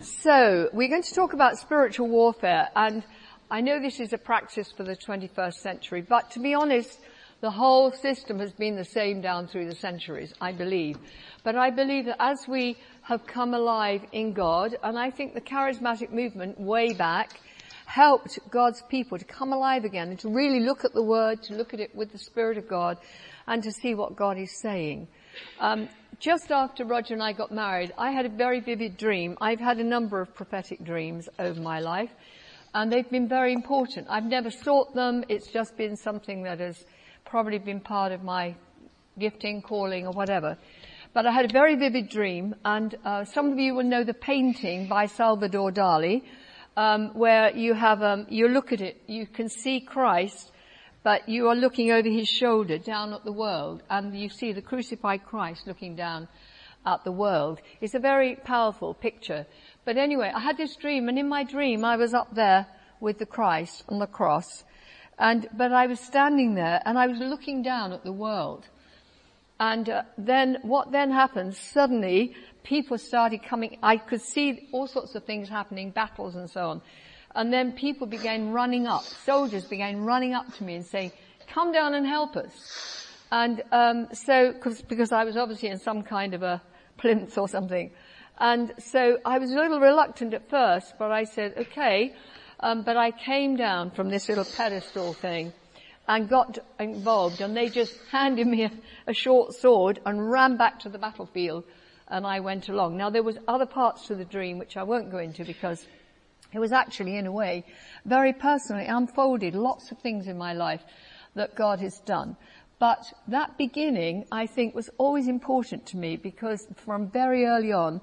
So, we're going to talk about spiritual warfare, and I know this is a practice for the 21st century, but to be honest, the whole system has been the same down through the centuries, I believe. But I believe that as we have come alive in God, and I think the charismatic movement way back helped God's people to come alive again and to really look at the Word, to look at it with the Spirit of God, and to see what God is saying. Just after Roger and I got married, I had a very vivid dream. I've had a number of prophetic dreams over my life, and they've been very important. I've never sought them. It's just been something that has probably been part of my gifting, calling, or whatever. But I had a very vivid dream, and some of you will know the painting by Salvador Dali, where you have, you look at it, you can see Christ, but you are looking over his shoulder down at the world, and you see the crucified Christ looking down at the world. It's a very powerful picture. But anyway, I had this dream, and in my dream I was up there with the Christ on the cross, but I was standing there and I was looking down at the world. And then what then happened, suddenly people started coming. I could see all sorts of things happening, battles and so on. And then people began running up, soldiers began running up to me and saying, come down and help us. And because I was obviously in some kind of a plinth or something. And so I was a little reluctant at first, but I said, okay. But I came down from this little pedestal thing and got involved, and they just handed me a short sword and ran back to the battlefield, and I went along. Now, there was other parts to the dream which I won't go into because it was actually, in a way, very personally unfolded lots of things in my life that God has done. But that beginning, I think, was always important to me because from very early on,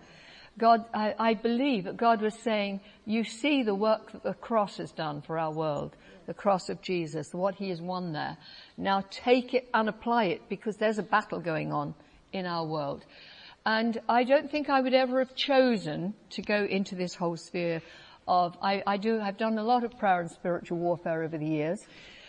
I believe that God was saying, you see the work that the cross has done for our world, the cross of Jesus, what he has won there. Now take it and apply it because there's a battle going on in our world. And I don't think I would ever have chosen to go into this whole sphere of, I've done a lot of prayer and spiritual warfare over the years.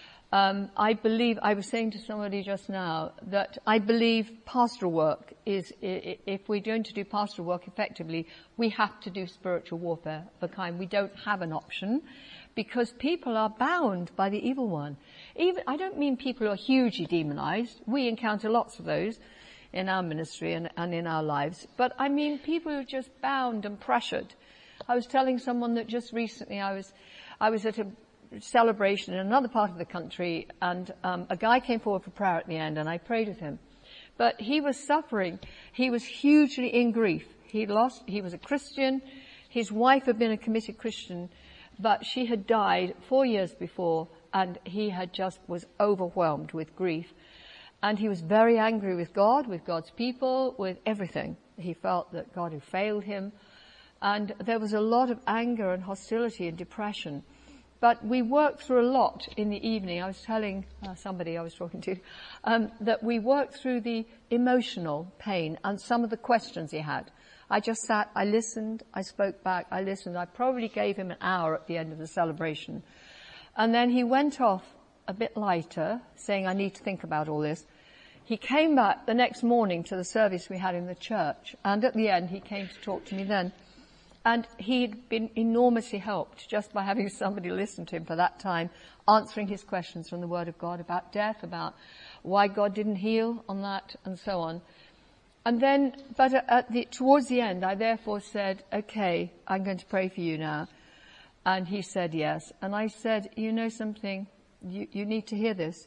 I believe, I was saying to somebody just now, that I believe pastoral work is, if we're going to do pastoral work effectively, we have to do spiritual warfare of a kind. We don't have an option because people are bound by the evil one. I don't mean people who are hugely demonized. We encounter lots of those in our ministry and in our lives. But I mean people who are just bound and pressured. I was telling someone that just recently I was at a celebration in another part of the country, and a guy came forward for prayer at the end, and I prayed with him. But he was suffering. He was hugely in grief. He was a Christian. His wife had been a committed Christian, but she had died 4 years before, and he was overwhelmed with grief. And he was very angry with God, with God's people, with everything. He felt that God had failed him. And there was a lot of anger and hostility and depression. But we worked through a lot in the evening. I was telling somebody I was talking to that we worked through the emotional pain and some of the questions he had. I just sat, I listened, I spoke back, I listened. I probably gave him an hour at the end of the celebration. And then he went off a bit lighter, saying, I need to think about all this. He came back the next morning to the service we had in the church. And at the end, he came to talk to me then. And he'd been enormously helped just by having somebody listen to him for that time, answering his questions from the Word of God about death, about why God didn't heal on that, and so on. And then, towards the end, I therefore said, okay, I'm going to pray for you now. And he said yes. And I said, you know something, you need to hear this.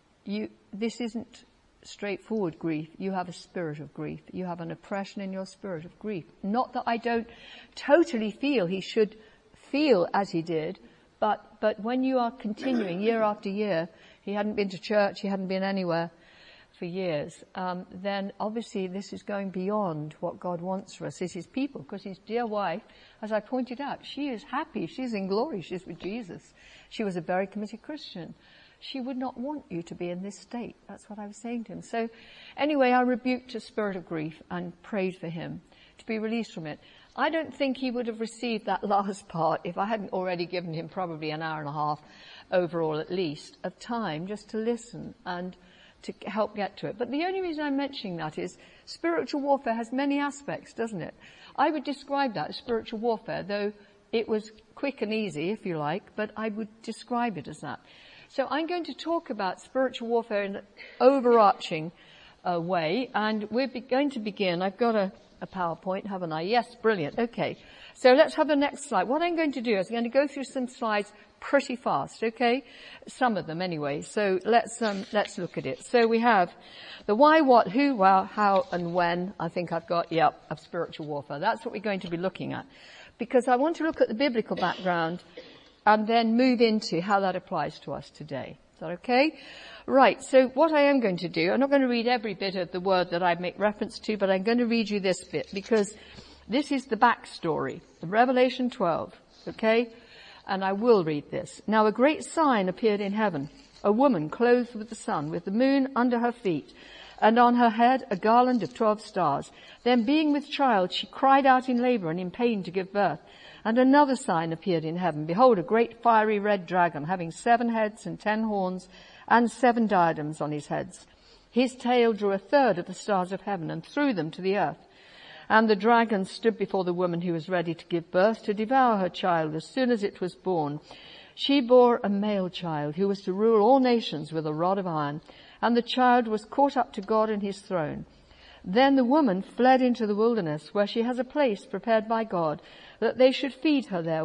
This isn't straightforward grief. You have a spirit of grief. You have an oppression in your spirit of grief. Not that I don't totally feel he should feel as he did, but when you are continuing year after year, he hadn't been to church, he hadn't been anywhere for years, then obviously this is going beyond what God wants for us as his people, because his dear wife, as I pointed out, she is happy, she's in glory, she's with Jesus. She was a very committed Christian. She would not want you to be in this state. That's what I was saying to him. So anyway, I rebuked a spirit of grief and prayed for him to be released from it. I don't think he would have received that last part if I hadn't already given him probably an hour and a half overall at least of time just to listen and to help get to it. But the only reason I'm mentioning that is spiritual warfare has many aspects, doesn't it? I would describe that as spiritual warfare, though it was quick and easy, if you like, but I would describe it as that. So I'm going to talk about spiritual warfare in an overarching way, and we're going to begin. I've got a PowerPoint, haven't I? Yes, brilliant. Okay. So let's have the next slide. What I'm going to do is I'm going to go through some slides pretty fast, okay? Some of them anyway. So let's look at it. So we have the why, what, who, well, how, and when. I think I've got, of spiritual warfare. That's what we're going to be looking at. Because I want to look at the biblical background and then move into how that applies to us today. Is that okay? Right, so what I am going to do, I'm not going to read every bit of the word that I make reference to, but I'm going to read you this bit because this is the backstory, Revelation 12, okay? And I will read this. Now a great sign appeared in heaven, a woman clothed with the sun, with the moon under her feet, and on her head a garland of 12 stars. Then being with child, she cried out in labor and in pain to give birth. And another sign appeared in heaven. Behold, a great fiery red dragon, having 7 heads and 10 horns, and 7 diadems on his heads. His tail drew 1/3 of the stars of heaven and threw them to the earth. And the dragon stood before the woman who was ready to give birth to devour her child as soon as it was born. She bore a male child who was to rule all nations with a rod of iron, and the child was caught up to God and his throne. Then the woman fled into the wilderness, where she has a place prepared by God, that they should feed her there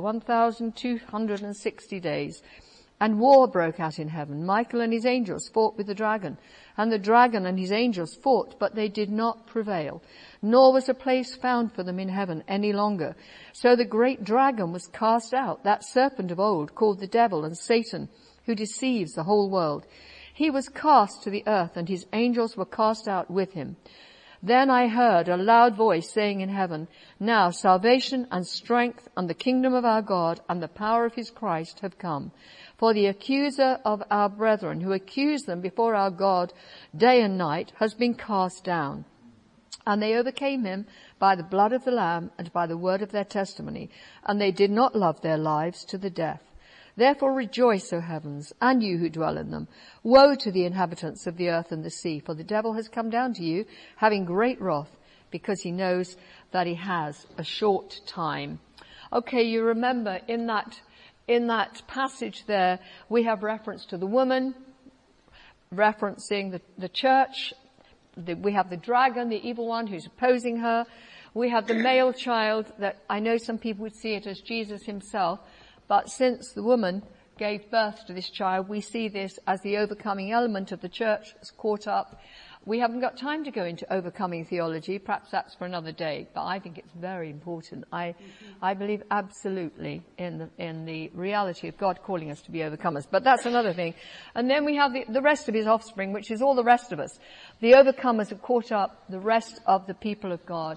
1,260 days. And war broke out in heaven. Michael and his angels fought with the dragon, and the dragon and his angels fought, but they did not prevail, nor was a place found for them in heaven any longer. So the great dragon was cast out, that serpent of old, called the devil and Satan, who deceives the whole world. He was cast to the earth, and his angels were cast out with him. Then I heard a loud voice saying in heaven, now salvation and strength and the kingdom of our God and the power of his Christ have come. For the accuser of our brethren, who accused them before our God day and night, has been cast down. And they overcame him by the blood of the Lamb and by the word of their testimony, and they did not love their lives to the death. Therefore rejoice, O heavens, and you who dwell in them. Woe to the inhabitants of the earth and the sea, for the devil has come down to you, having great wrath, because he knows that he has a short time. Okay, you remember in that passage there, we have reference to the woman, referencing the church. We have the dragon, the evil one who's opposing her. We have the male child that I know some people would see it as Jesus himself. But since the woman gave birth to this child, we see this as the overcoming element of the church that's caught up. We haven't got time to go into overcoming theology. Perhaps that's for another day, but I think it's very important. I believe absolutely in the reality of God calling us to be overcomers. But that's another thing. And then we have the rest of his offspring, which is all the rest of us. The overcomers are caught up. The rest of the people of God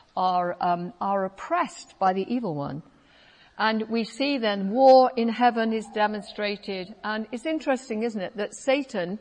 are oppressed by the evil one. And we see then war in heaven is demonstrated. And it's interesting, isn't it, that Satan,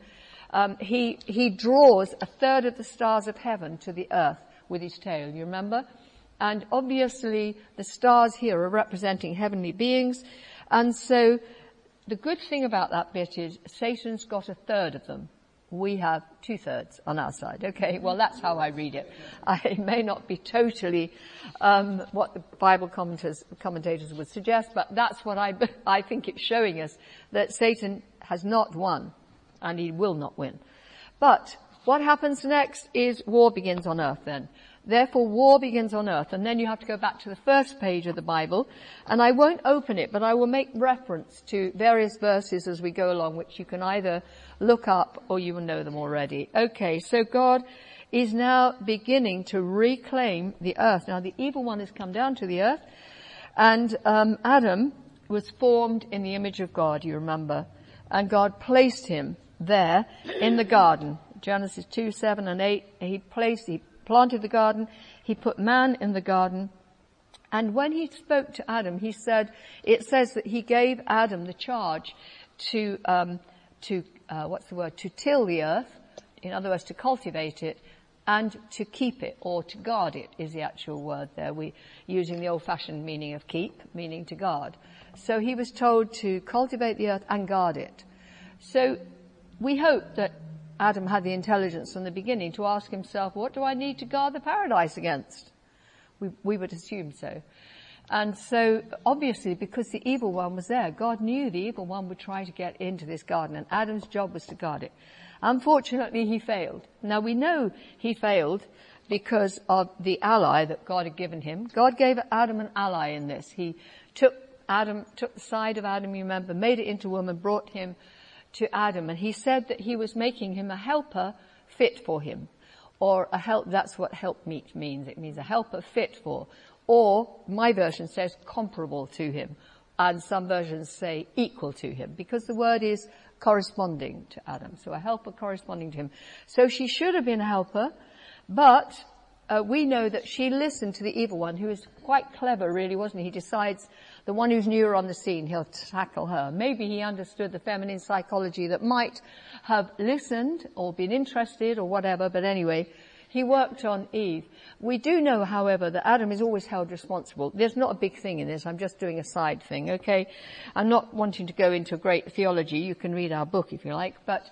he draws 1/3 of the stars of heaven to the earth with his tail, you remember? And obviously the stars here are representing heavenly beings. And so the good thing about that bit is Satan's got 1/3 of them. We have 2/3 on our side. Okay, well that's how I read it. I may not be totally what the Bible commentators would suggest, but that's what I think it's showing us, that Satan has not won and he will not win. But what happens next is war begins on earth then. Therefore war begins on earth, and then you have to go back to the first page of the Bible, and I won't open it, but I will make reference to various verses as we go along, which you can either look up or you will know them already. Okay, so God is now beginning to reclaim the earth. Now the evil one has come down to the earth, and Adam was formed in the image of God, you remember, and God placed him there in the garden. Genesis 2, 7 and 8, he planted the garden, he put man in the garden, and when he spoke to Adam, it says that he gave Adam the charge to till the earth, in other words, to cultivate it, and to keep it, or to guard it is the actual word there. We're using the old-fashioned meaning of keep, meaning to guard. So he was told to cultivate the earth and guard it. So we hope that Adam had the intelligence from the beginning to ask himself, what do I need to guard the paradise against? We would assume so. And so, obviously, because the evil one was there, God knew the evil one would try to get into this garden, and Adam's job was to guard it. Unfortunately, he failed. Now, we know he failed because of the ally that God had given him. God gave Adam an ally in this. He took the side of Adam, you remember, made it into a woman, brought him to Adam, and he said that he was making him a helper fit for him. Or a help, that's what help meet means. It means a helper fit for. Or, my version says comparable to him. And some versions say equal to him. Because the word is corresponding to Adam. So a helper corresponding to him. So she should have been a helper. But we know that she listened to the evil one, who is quite clever, really, wasn't he? He decides the one who's newer on the scene, he'll tackle her. Maybe he understood the feminine psychology that might have listened or been interested or whatever, but anyway, he worked on Eve. We do know, however, that Adam is always held responsible. There's not a big thing in this. I'm just doing a side thing, okay? I'm not wanting to go into great theology. You can read our book if you like. But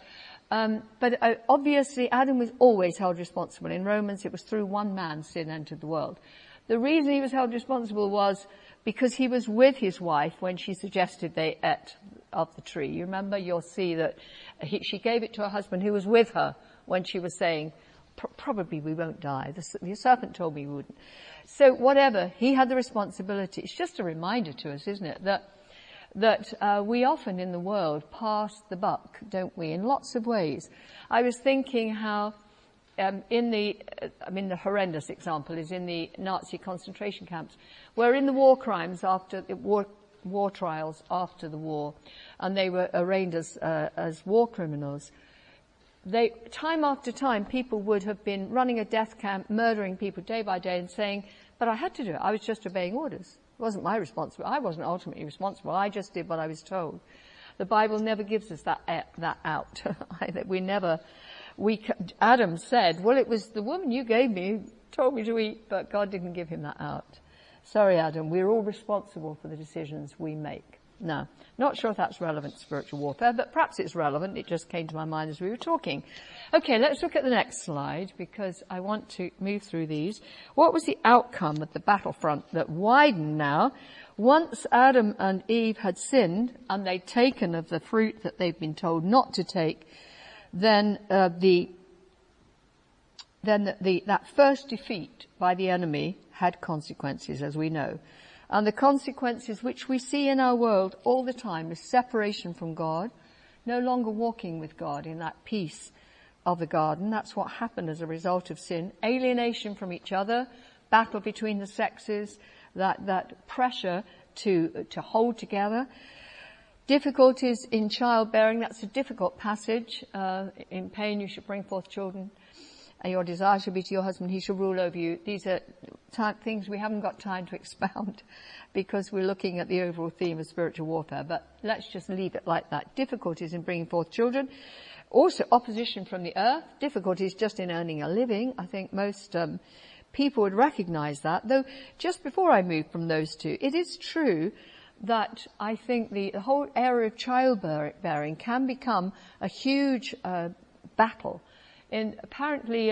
obviously Adam was always held responsible. In Romans, it was through one man sin entered the world. The reason he was held responsible was because he was with his wife when she suggested they ate of the tree. You remember? You'll see that she gave it to her husband who was with her when she was saying, probably we won't die. The serpent told me we wouldn't. So whatever, he had the responsibility. It's just a reminder to us, isn't it, that we often in the world pass the buck, don't we, in lots of ways. I was thinking how the horrendous example is in the Nazi concentration camps, where in the war crimes after war trials after the war, and they were arraigned as war criminals. Time after time, people would have been running a death camp, murdering people day by day and saying, but I had to do it. I was just obeying orders. It wasn't my responsibility. I wasn't ultimately responsible. I just did what I was told. The Bible never gives us that out. Adam said, well, it was the woman you gave me who told me to eat, but God didn't give him that out. Sorry, Adam, we're all responsible for the decisions we make. Now, not sure if that's relevant to spiritual warfare, but perhaps it's relevant. It just came to my mind as we were talking. Okay, let's look at the next slide because I want to move through these. What was the outcome of the battlefront that widened now? Once Adam and Eve had sinned and they'd taken of the fruit that they've been told not to take, then that first defeat by the enemy had consequences, as we know. And the consequences which we see in our world all the time is separation from God, no longer walking with God in that peace of the garden. That's what happened as a result of sin. Alienation from each other, battle between the sexes, that pressure to hold together. Difficulties in childbearing, that's a difficult passage. In pain you should bring forth children. Your desire shall be to your husband, he shall rule over you. These are things we haven't got time to expound because we're looking at the overall theme of spiritual warfare. But let's just leave it like that. Difficulties in bringing forth children. Also opposition from the earth. Difficulties just in earning a living. I think most people would recognize that. Though just before I move from those two, it is true that I think the whole area of childbearing can become a huge battle. Apparently,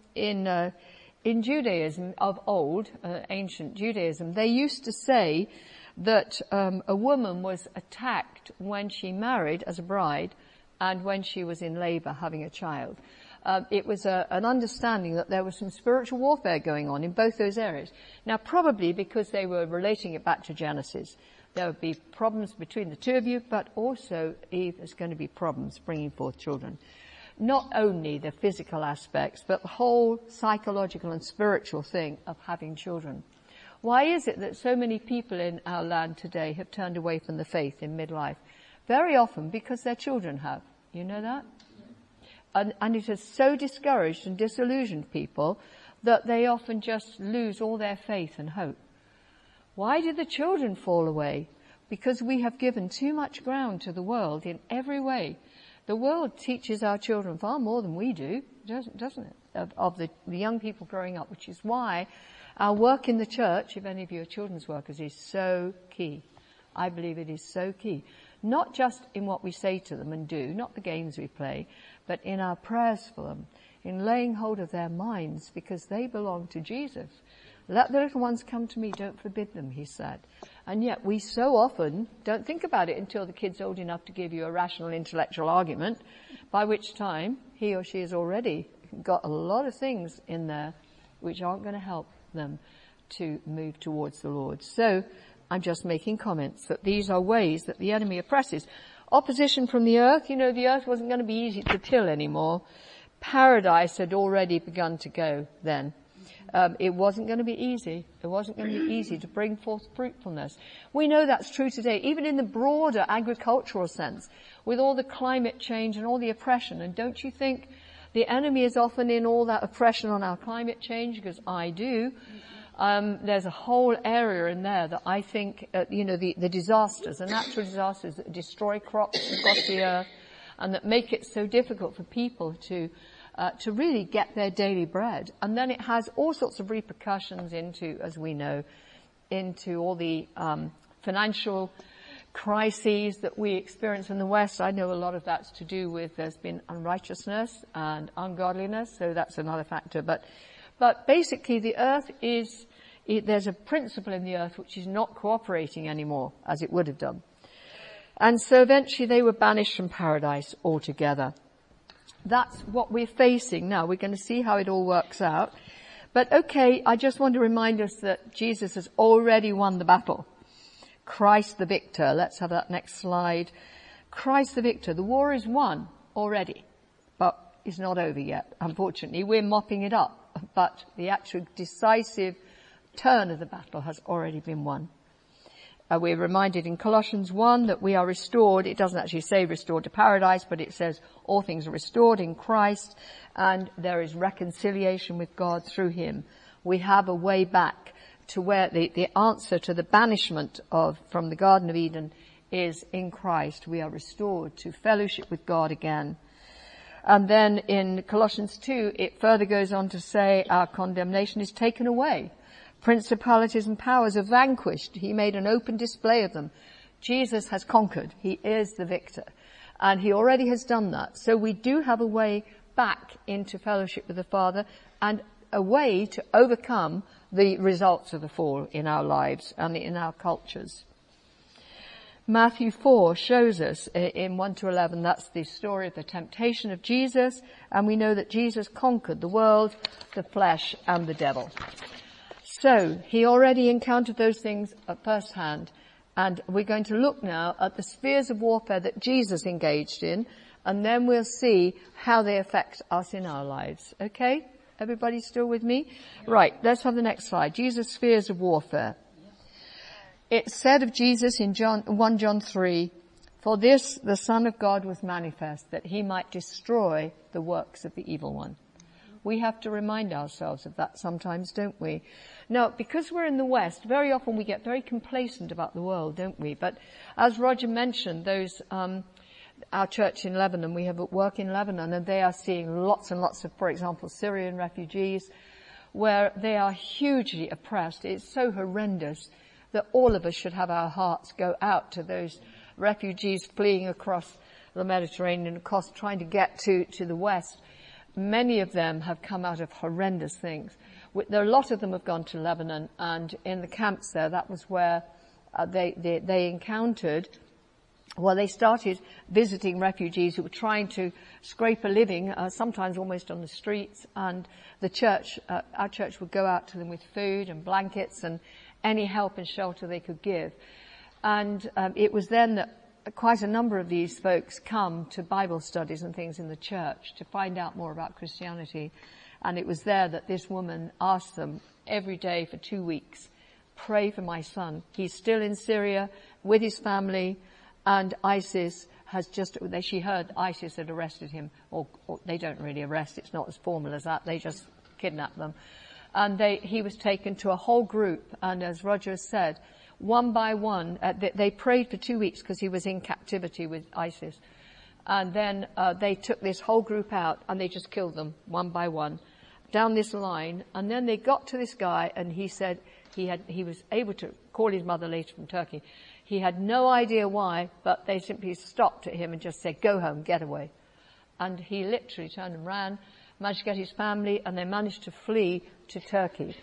in Judaism of old, ancient Judaism, they used to say that a woman was attacked when she married as a bride and when she was in labor having a child. It was an understanding that there was some spiritual warfare going on in both those areas. Now, probably because they were relating it back to Genesis, there would be problems between the two of you, but also Eve is going to be problems bringing forth children. Not only the physical aspects, but the whole psychological and spiritual thing of having children. Why is it that so many people in our land today have turned away from the faith in midlife? Very often because their children have. You know that? And it has so discouraged and disillusioned people that they often just lose all their faith and hope. Why did the children fall away? Because we have given too much ground to the world in every way. The world teaches our children far more than we do, doesn't it, of the young people growing up, which is why our work in the church, if any of you are children's workers, is so key. I believe it is so key. Not just in what we say to them and do, not the games we play, but in our prayers for them, in laying hold of their minds, because they belong to Jesus. Let the little ones come to me, don't forbid them, he said. And yet we so often don't think about it until the kid's old enough to give you a rational intellectual argument, by which time he or she has already got a lot of things in there which aren't going to help them to move towards the Lord. So I'm just making comments that these are ways that the enemy oppresses. Opposition from the earth, the earth wasn't going to be easy to till anymore. Paradise had already begun to go then. It wasn't going to be easy. It wasn't going to be easy to bring forth fruitfulness. We know that's true today, even in the broader agricultural sense, with all the climate change and all the oppression. And don't you think the enemy is often in all that oppression on our climate change? Because I do. There's a whole area in there that I think, the disasters, the natural disasters that destroy crops across the earth and that make it so difficult for people to really get their daily bread. And then it has all sorts of repercussions into, as we know, into all the financial crises that we experience in the West. I know a lot of that's to do with there's been unrighteousness and ungodliness, so that's another factor. But basically the earth there's a principle in the earth which is not cooperating anymore as it would have done. And so eventually they were banished from paradise altogether. That's what we're facing now. We're going to see how it all works out. But okay, I just want to remind us that Jesus has already won the battle. Christ the victor. Let's have that next slide. Christ the victor. The war is won already, but it's not over yet. Unfortunately, we're mopping it up, but the actual decisive turn of the battle has already been won. We're reminded in Colossians 1 that we are restored. It doesn't actually say restored to paradise, but it says all things are restored in Christ, and there is reconciliation with God through him. We have a way back to where the answer to the banishment from the Garden of Eden is in Christ. We are restored to fellowship with God again. And then in Colossians 2, it further goes on to say our condemnation is taken away. Principalities and powers are vanquished. He made an open display of them. Jesus has conquered. He is the victor. And he already has done that. So we do have a way back into fellowship with the Father and a way to overcome the results of the fall in our lives and in our cultures. Matthew 4 shows us in 1 to 11, that's the story of the temptation of Jesus. And we know that Jesus conquered the world, the flesh, and the devil. So he already encountered those things at first hand, and we're going to look now at the spheres of warfare that Jesus engaged in, and then we'll see how they affect us in our lives. Okay? Everybody still with me? Right, let's have the next slide. Jesus' spheres of warfare. It said of Jesus in 1 John 3, "For this the Son of God was manifest, that he might destroy the works of the evil one." We have to remind ourselves of that sometimes, don't we? Now, because we're in the West, very often we get very complacent about the world, don't we? But as Roger mentioned, our church in Lebanon, we have work in Lebanon, and they are seeing lots and lots of, for example, Syrian refugees, where they are hugely oppressed. It's so horrendous that all of us should have our hearts go out to those refugees fleeing across the Mediterranean, across trying to get to the West. Many of them have come out of horrendous things. A lot of them have gone to Lebanon, and in the camps there, that was where they encountered, they started visiting refugees who were trying to scrape a living, sometimes almost on the streets, and the church, our church would go out to them with food and blankets and any help and shelter they could give. And it was then that quite a number of these folks come to Bible studies and things in the church to find out more about Christianity. And it was there that this woman asked them every day for 2 weeks, pray for my son. He's still in Syria with his family, and ISIS has she heard ISIS had arrested him, or they don't really arrest, it's not as formal as that, they just kidnap them. And he was taken to a whole group, and as Roger said, one by one, they prayed for 2 weeks because he was in captivity with ISIS. And then they took this whole group out and they just killed them one by one down this line. And then they got to this guy, and he said he was able to call his mother later from Turkey. He had no idea why, but they simply stopped at him and just said, "Go home, get away." And he literally turned and ran, managed to get his family, and they managed to flee to Turkey.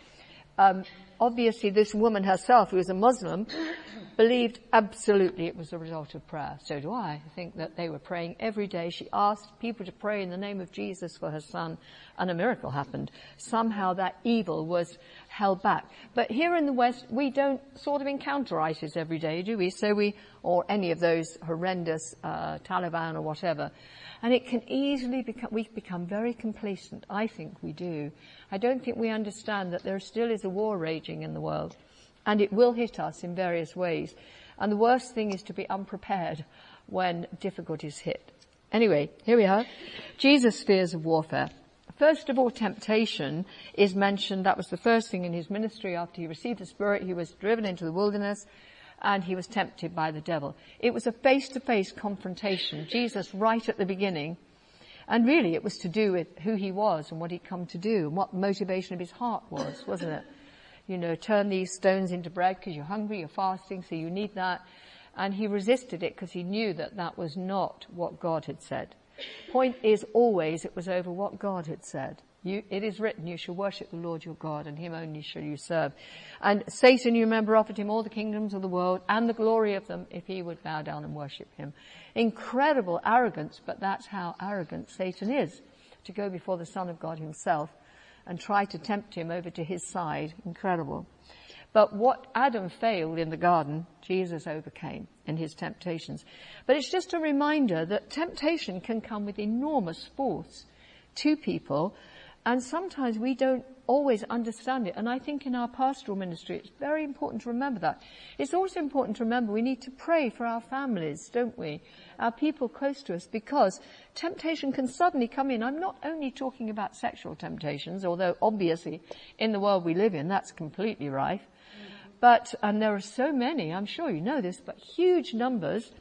Obviously, this woman herself, who was a Muslim, believed absolutely it was a result of prayer. So do I. I think that they were praying every day. She asked people to pray in the name of Jesus for her son, and a miracle happened. Somehow that evil was held back. But here in the West, we don't sort of encounter ISIS every day, do we? Or any of those horrendous Taliban or whatever. And it can easily we've become very complacent. I think we do. I don't think we understand that there still is a war raging in the world, and it will hit us in various ways. And the worst thing is to be unprepared when difficulties hit. Anyway, here we are. Jesus' fears of warfare. First of all, temptation is mentioned. That was the first thing in his ministry. After he received the Spirit, he was driven into the wilderness, and he was tempted by the devil. It was a face-to-face confrontation. Jesus, right at the beginning, and really it was to do with who he was and what he'd come to do and what the motivation of his heart was, wasn't it? You know, turn these stones into bread because you're hungry, you're fasting, so you need that. And he resisted it because he knew that that was not what God had said. Point is always it was over what God had said. It is written, you shall worship the Lord your God, and him only shall you serve. And Satan, you remember, offered him all the kingdoms of the world and the glory of them if he would bow down and worship him. Incredible arrogance, but that's how arrogant Satan is, to go before the Son of God himself and try to tempt him over to his side. Incredible. But what Adam failed in the garden, Jesus overcame in his temptations. But it's just a reminder that temptation can come with enormous force to people, and sometimes we don't always understand it. And I think in our pastoral ministry, it's very important to remember that. It's also important to remember we need to pray for our families, don't we? Our people close to us, because temptation can suddenly come in. I'm not only talking about sexual temptations, although obviously in the world we live in, that's completely rife. But, and there are so many, I'm sure you know this, but huge numbers,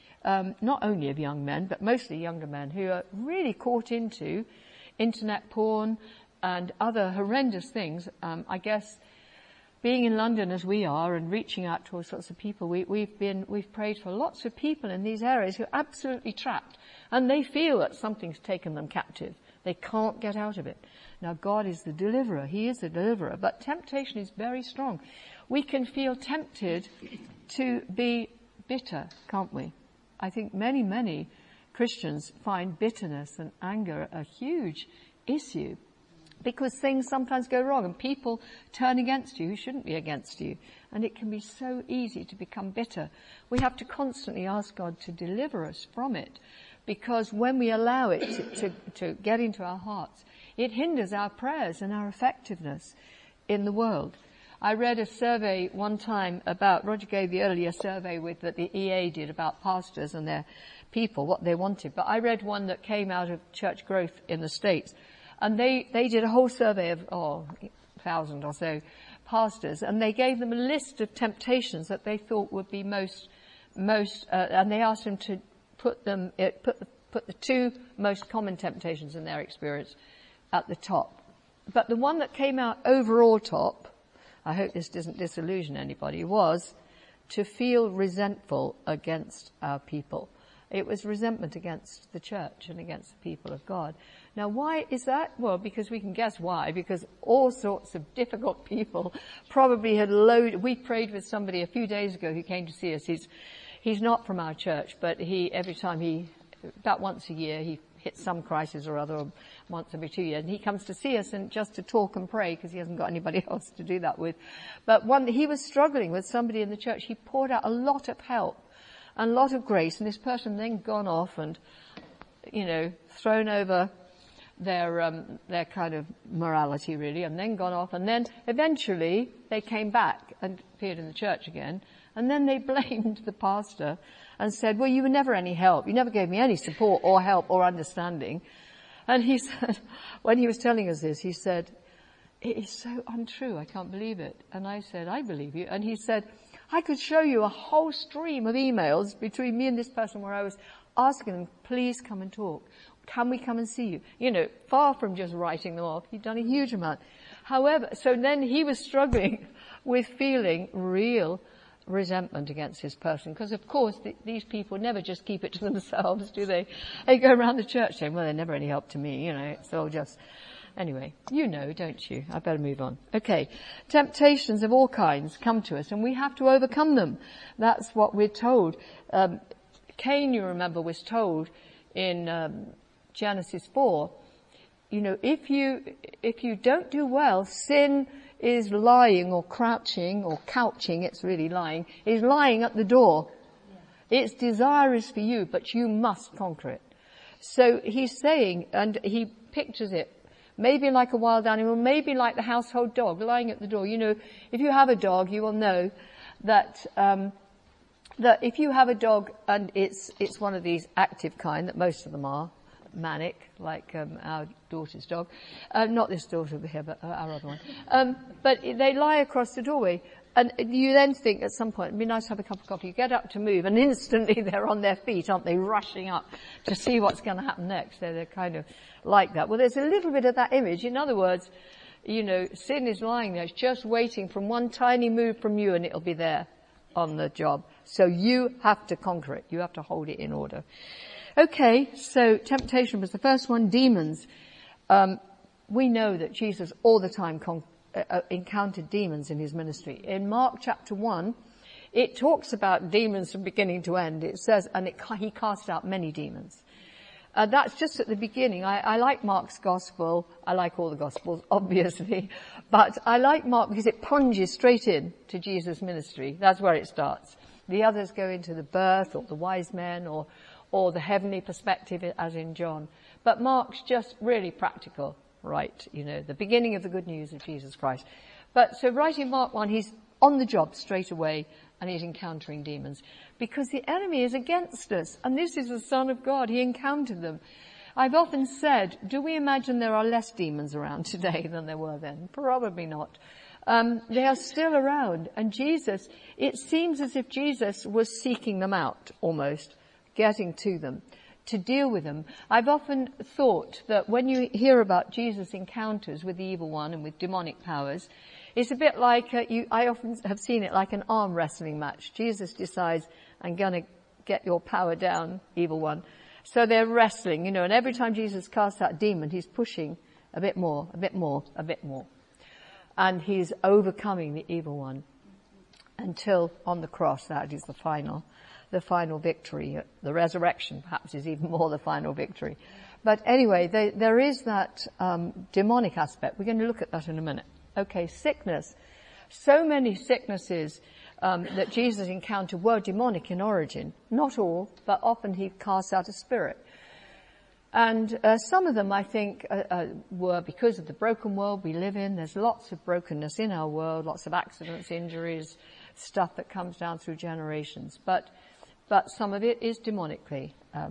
not only of young men, but mostly younger men, who are really caught into internet porn and other horrendous things. I guess being in London as we are and reaching out to all sorts of people, we've prayed for lots of people in these areas who are absolutely trapped, and they feel that something's taken them captive. They can't get out of it. Now God is the deliverer. He is the deliverer. But temptation is very strong. We can feel tempted to be bitter, can't we? I think many Christians find bitterness and anger a huge issue, because things sometimes go wrong and people turn against you who shouldn't be against you. And it can be so easy to become bitter. We have to constantly ask God to deliver us from it, because when we allow it to get into our hearts, it hinders our prayers and our effectiveness in the world. I read a survey one time about, Roger gave the earlier survey that the EA did about pastors and their people, what they wanted. But I read one that came out of Church Growth in the States. And they did a whole survey of, 1,000 or so pastors. And they gave them a list of temptations that they thought would be most, and they asked them to put the two most common temptations in their experience at the top. But the one that came out overall top, I hope this doesn't disillusion anybody, was to feel resentful against our people. It was resentment against the church and against the people of God. Now, why is that? Well, because we can guess why. Because all sorts of difficult people probably had we prayed with somebody a few days ago who came to see us. He's not from our church, but about once a year, he hits some crisis or other, or once every 2 years, and he comes to see us and just to talk and pray, because he hasn't got anybody else to do that with. But he was struggling with somebody in the church. He poured out a lot of help and a lot of grace, and this person then gone off and, thrown over their kind of morality, really, and then gone off, and then eventually they came back and appeared in the church again, and then they blamed the pastor and said, well, you were never any help. You never gave me any support or help or understanding. And he said, when he was telling us this, he said, it is so untrue, I can't believe it. And I said, I believe you. And he said, I could show you a whole stream of emails between me and this person where I was asking them, please come and talk. Can we come and see you? Far from just writing them off. He'd done a huge amount. However, so then he was struggling with feeling real resentment against this person. Because of course these people never just keep it to themselves, do they? They go around the church saying, well, they're never any help to me, it's all just... Anyway, don't you? I better move on. Okay. Temptations of all kinds come to us and we have to overcome them. That's what we're told. Cain, you remember, was told in Genesis 4, if you don't do well, sin is lying or crouching or couching, it's really lying, is lying at the door. Its desire is for you, but you must conquer it. So he's saying, and he pictures it, maybe like a wild animal, maybe like the household dog lying at the door. If you have a dog, you will know that if you have a dog and it's one of these active kind, that most of them are, manic, like our daughter's dog. Not this daughter over here, but our other one. But they lie across the doorway. And you then think at some point, it'd be nice to have a cup of coffee. You get up to move and instantly they're on their feet, aren't they, rushing up to see what's going to happen next. They're kind of like that. Well, there's a little bit of that image. In other words, sin is lying there. It's just waiting from one tiny move from you and it'll be there on the job. So you have to conquer it. You have to hold it in order. Okay, so temptation was the first one. Demons. We know that Jesus all the time encountered demons in his ministry. In Mark chapter 1, it talks about demons from beginning to end. It says, he cast out many demons. That's just at the beginning. I like Mark's gospel. I like all the gospels, obviously. But I like Mark because it plunges straight in to Jesus' ministry. That's where it starts. The others go into the birth or the wise men or the heavenly perspective as in John. But Mark's just really practical. Right, the beginning of the good news of Jesus Christ. But so right in Mark 1, he's on the job straight away and he's encountering demons. Because the enemy is against us. And this is the Son of God. He encountered them. I've often said, do we imagine there are less demons around today than there were then? Probably not. They are still around. And Jesus, it seems as if Jesus was seeking them out almost, getting to them, to deal with them. I've often thought that when you hear about Jesus' encounters with the evil one and with demonic powers, it's a bit like, I often have seen it like an arm wrestling match. Jesus decides, I'm going to get your power down, evil one. So they're wrestling, and every time Jesus casts out a demon, he's pushing a bit more, a bit more, a bit more. And he's overcoming the evil one until on the cross, that is the final victory. The resurrection perhaps is even more the final victory. But anyway, there is that demonic aspect. We're going to look at that in a minute. Okay, sickness. So many sicknesses that Jesus encountered were demonic in origin. Not all, but often he casts out a spirit. And some of them, I think, were because of the broken world we live in. There's lots of brokenness in our world, lots of accidents, injuries, stuff that comes down through generations. But some of it is demonically,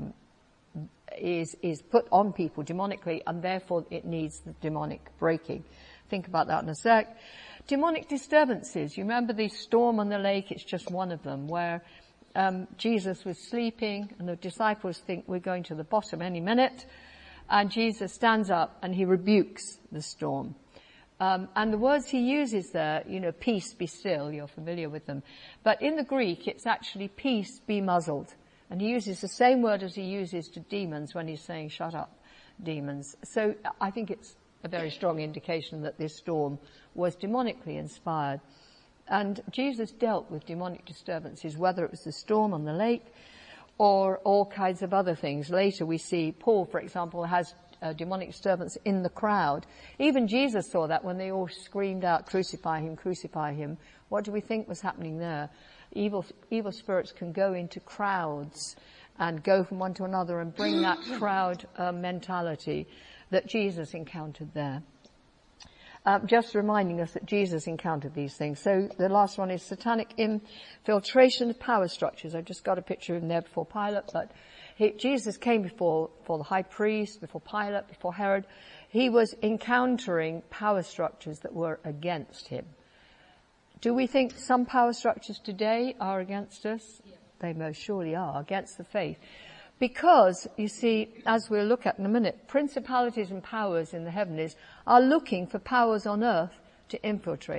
is put on people demonically, and therefore it needs the demonic breaking. Think about that in a sec. Demonic disturbances. You remember the storm on the lake? It's just one of them, where Jesus was sleeping, and the disciples think we're going to the bottom any minute, and Jesus stands up and he rebukes the storm. And the words he uses there, peace, be still, you're familiar with them. But in the Greek, it's actually peace, be muzzled. And he uses the same word as he uses to demons when he's saying, shut up, demons. So I think it's a very strong indication that this storm was demonically inspired. And Jesus dealt with demonic disturbances, whether it was the storm on the lake or all kinds of other things. Later we see Paul, for example, has a demonic disturbance in the crowd. Even Jesus saw that when they all screamed out, crucify him, crucify him. What do we think was happening there? Evil spirits can go into crowds and go from one to another and bring that crowd mentality that Jesus encountered there. Just reminding us that Jesus encountered these things. So the last one is satanic infiltration of power structures. I've just got a picture of him there before Pilate, but Jesus came before the high priest, before Pilate, before Herod. He was encountering power structures that were against him. Do we think some power structures today are against us? Yeah. They most surely are, against the faith. Because, you see, as we'll look at in a minute, principalities and powers in the heavenlies are looking for powers on earth to infiltrate.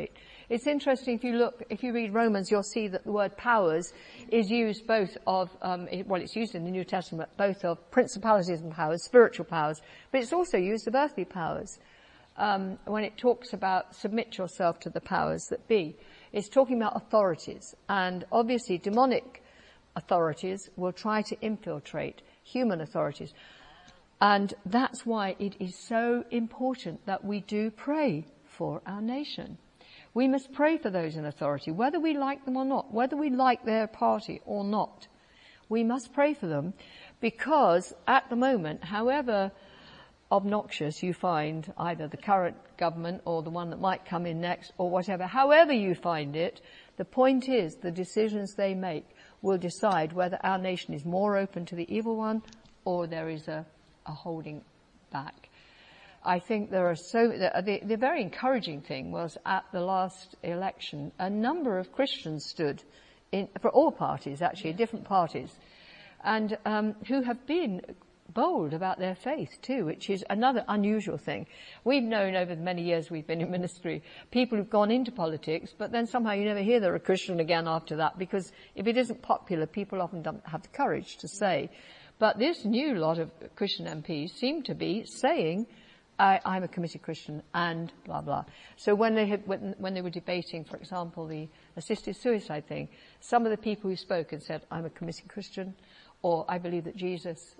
It's interesting, if you read Romans, you'll see that the word powers is used both of, it's used in the New Testament, both of principalities and powers, spiritual powers, but it's also used of earthly powers. When it talks about submit yourself to the powers that be, it's talking about authorities. And obviously demonic authorities will try to infiltrate human authorities. And that's why it is so important that we do pray for our nation. We must pray for those in authority, whether we like them or not, whether we like their party or not. We must pray for them because at the moment, however obnoxious you find either the current government or the one that might come in next or whatever, however you find it, the point is the decisions they make will decide whether our nation is more open to the evil one or there is a holding back. I think there are the very encouraging thing was at the last election, a number of Christians stood in, for all parties actually, different parties, and who have been bold about their faith too, which is another unusual thing. We've known over the many years we've been in ministry, people who've gone into politics, but then somehow you never hear they're a Christian again after that, because if it isn't popular, people often don't have the courage to say. But this new lot of Christian MPs seem to be saying, I'm a committed Christian and blah, blah. So when they were debating, for example, the assisted suicide thing, some of the people who spoke and said, I'm a committed Christian, or I believe that Jesus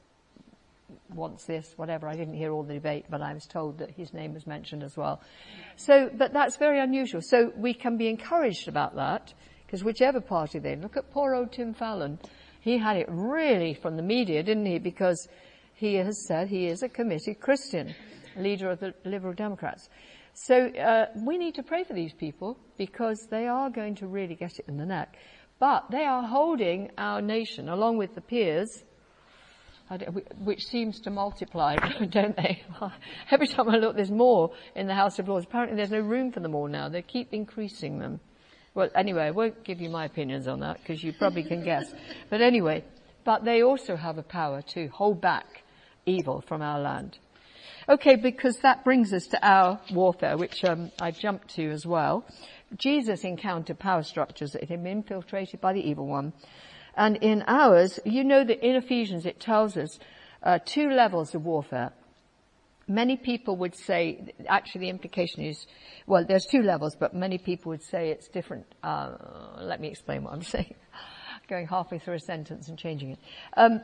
wants this, whatever. I didn't hear all the debate, but I was told that his name was mentioned as well. So, but that's very unusual. So we can be encouraged about that, because whichever party they look at poor old Tim Fallon. He had it really from the media, didn't he? Because he has said he is a committed Christian, leader of the Liberal Democrats. So we need to pray for these people because they are going to really get it in the neck. But they are holding our nation, along with the peers, which seems to multiply, don't they? Every time I look, there's more in the House of Lords. Apparently there's no room for them all now. They keep increasing them. Well, anyway, I won't give you my opinions on that because you probably can guess. But anyway, but they also have a power to hold back evil from our land. Okay, because that brings us to our warfare, which I jumped to as well. Jesus encountered power structures that had been infiltrated by the evil one. And in ours, you know that in Ephesians it tells us 2 levels of warfare. Many people would say, actually the implication is, well, there's 2 levels, but many people would say it's different. Let me explain what I'm saying. Going halfway through a sentence and changing it.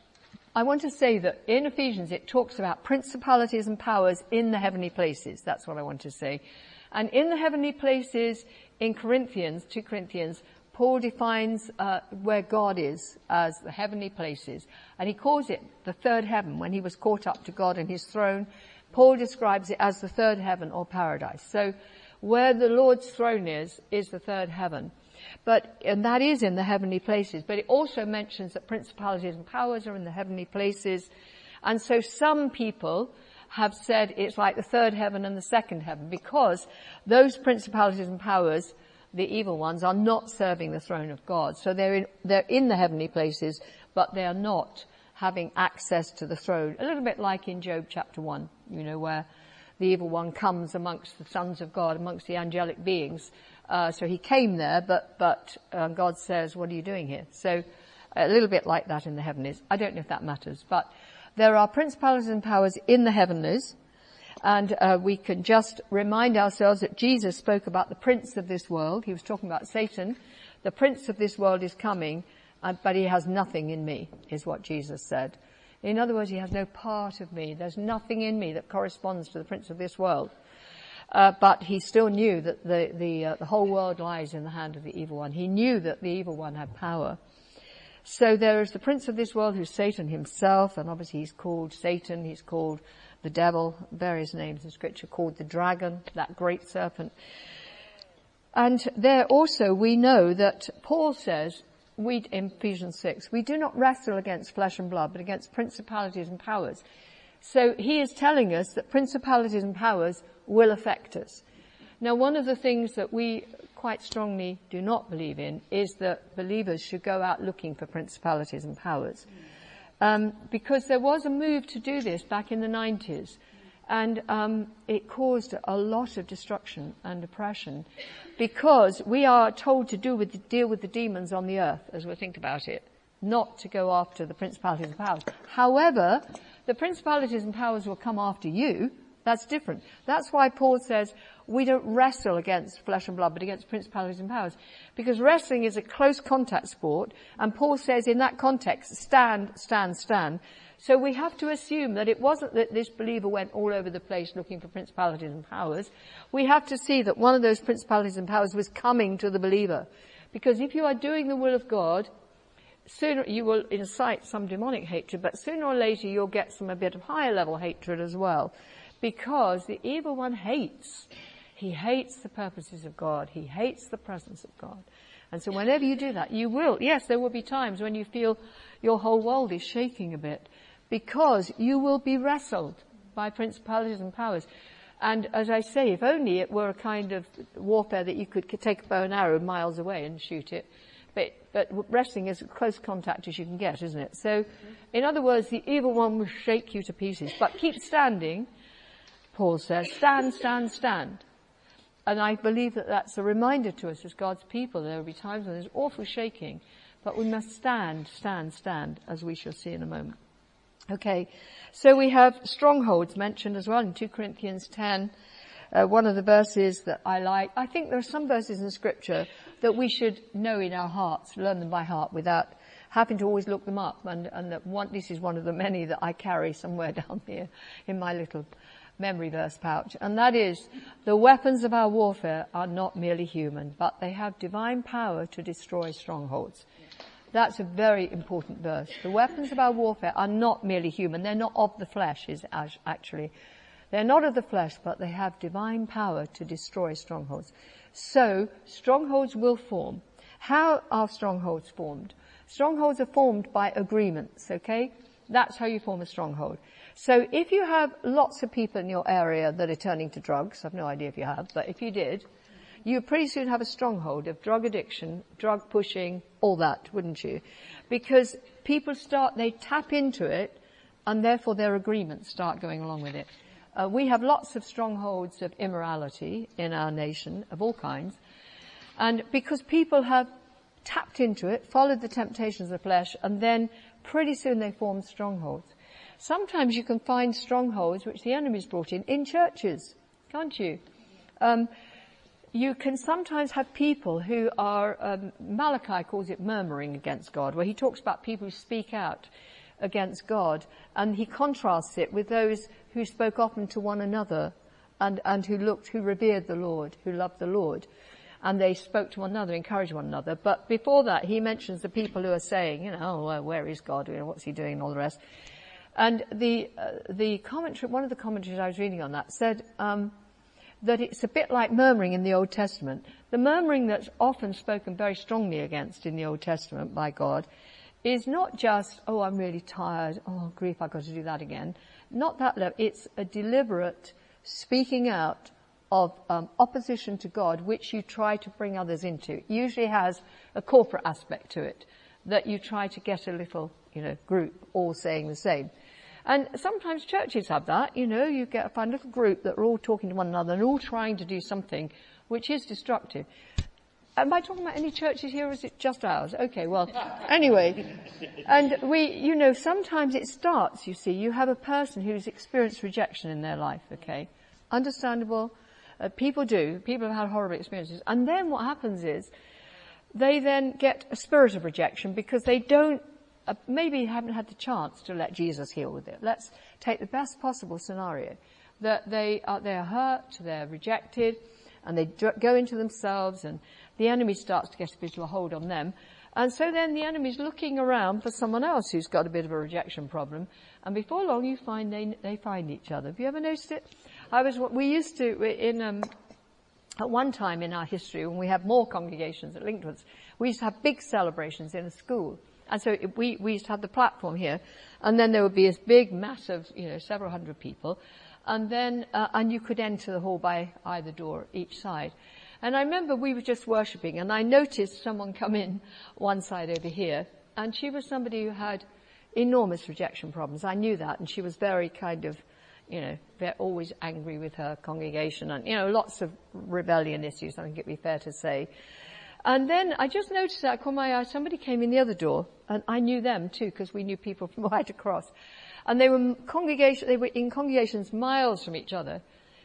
I want to say that in Ephesians it talks about principalities and powers in the heavenly places. That's what I want to say. And in the heavenly places, in 2 Corinthians, Paul defines where God is as the heavenly places, and he calls it the third heaven. When he was caught up to God in his throne, Paul describes it as the third heaven or paradise. So where the Lord's throne is the third heaven. And that is in the heavenly places. But it also mentions that principalities and powers are in the heavenly places. And so some people have said it's like the third heaven and the second heaven, because those principalities and powers, the evil ones, are not serving the throne of God. So they're in the heavenly places, but they are not having access to the throne. A little bit like in Job chapter 1, you know, where the evil one comes amongst the sons of God, amongst the angelic beings. So he came there, but God says, what are you doing here? So a little bit like that in the heavenlies. I don't know if that matters, but there are principalities and powers in the heavenlies. And we can just remind ourselves that Jesus spoke about the prince of this world. He was talking about Satan. The prince of this world is coming, but he has nothing in me, is what Jesus said. In other words, he has no part of me. There's nothing in me that corresponds to the prince of this world. But he still knew that the whole world lies in the hand of the evil one. He knew that the evil one had power. So there is the prince of this world, who's Satan himself, and obviously he's called Satan, he's called the devil, various names in Scripture, called the dragon, that great serpent. And there also we know that Paul says, in Ephesians 6, we do not wrestle against flesh and blood, but against principalities and powers. So he is telling us that principalities and powers will affect us. Now, one of the things that we quite strongly do not believe in is that believers should go out looking for principalities and powers. Because there was a move to do this back in the 90s. And it caused a lot of destruction and oppression, because we are told to deal with the demons on the earth, as we think about it, not to go after the principalities and powers. However, the principalities and powers will come after you. That's different. That's why Paul says we don't wrestle against flesh and blood, but against principalities and powers. Because wrestling is a close contact sport, and Paul says in that context, stand, stand, stand. So we have to assume that it wasn't that this believer went all over the place looking for principalities and powers. We have to see that one of those principalities and powers was coming to the believer. Because if you are doing the will of God, sooner you will incite some demonic hatred, but sooner or later you'll get a bit of higher level hatred as well. Because the evil one hates. He hates the purposes of God. He hates the presence of God. And so whenever you do that, you will, yes, there will be times when you feel your whole world is shaking a bit, because you will be wrestled by principalities and powers. And as I say, if only it were a kind of warfare that you could take a bow and arrow miles away and shoot it. But wrestling is as close contact as you can get, isn't it? So, in other words, the evil one will shake you to pieces. But keep standing, Paul says. Stand, stand, stand. And I believe that that's a reminder to us as God's people. There will be times when there's awful shaking, but we must stand, stand, stand, as we shall see in a moment. Okay, so we have strongholds mentioned as well in 2 Corinthians 10. One of the verses that I like. I think there are some verses in Scripture that we should know in our hearts, learn them by heart without having to always look them up. And this is one of the many that I carry somewhere down here in my little memory verse pouch. And that is, the weapons of our warfare are not merely human, but they have divine power to destroy strongholds. That's a very important verse. The weapons of our warfare are not merely human. They're not of the flesh, actually. They're not of the flesh, but they have divine power to destroy strongholds. So, strongholds will form. How are strongholds formed? Strongholds are formed by agreements, okay? That's how you form a stronghold. So if you have lots of people in your area that are turning to drugs, I've no idea if you have, but if you did, you pretty soon have a stronghold of drug addiction, drug pushing, all that, wouldn't you? Because people they tap into it, and therefore their agreements start going along with it. We have lots of strongholds of immorality in our nation, of all kinds. And because people have tapped into it, followed the temptations of the flesh, and then pretty soon they form strongholds. Sometimes you can find strongholds which the enemy's brought in churches, can't you? You can sometimes have people who are, Malachi calls it murmuring against God, where he talks about people who speak out against God, and he contrasts it with those who spoke often to one another and who revered the Lord, who loved the Lord. And they spoke to one another, encouraged one another. But before that, he mentions the people who are saying, where is God? What's he doing? And all the rest. And the commentary, one of the commentaries I was reading on that said, that it's a bit like murmuring in the Old Testament. The murmuring that's often spoken very strongly against in the Old Testament by God is not just, I'm really tired, grief, I've got to do that again. Not that level. It's a deliberate speaking out of opposition to God, which you try to bring others into. It usually has a corporate aspect to it, that you try to get a little, group all saying the same. And sometimes churches have that, you find a little group that are all talking to one another and all trying to do something which is destructive. Am I talking about any churches here, or is it just ours? Okay, well, anyway. And sometimes it starts, you have a person who's experienced rejection in their life, okay? Understandable. People have had horrible experiences. And then what happens is, they then get a spirit of rejection because they don't, maybe haven't had the chance to let Jesus heal with it. Let's take the best possible scenario. That they're hurt, they're rejected, and they go into themselves, and the enemy starts to get a bit of a hold on them. And so then the enemy's looking around for someone else who's got a bit of a rejection problem, and before long you find they find each other. Have you ever noticed it? We used to, at one time in our history, when we had more congregations at Linktwoods, we used to have big celebrations in a school. And so we used to have the platform here, and then there would be this big mass of, several hundred people, and then, and you could enter the hall by either door each side. And I remember we were just worshipping, and I noticed someone come in one side over here, and she was somebody who had enormous rejection problems. I knew that, and she was very kind of, they're always angry with her congregation and, lots of rebellion issues, I think it'd be fair to say. And then I just noticed that I caught my eye, somebody came in the other door, and I knew them too, because we knew people from right across. And they were in congregations miles from each other.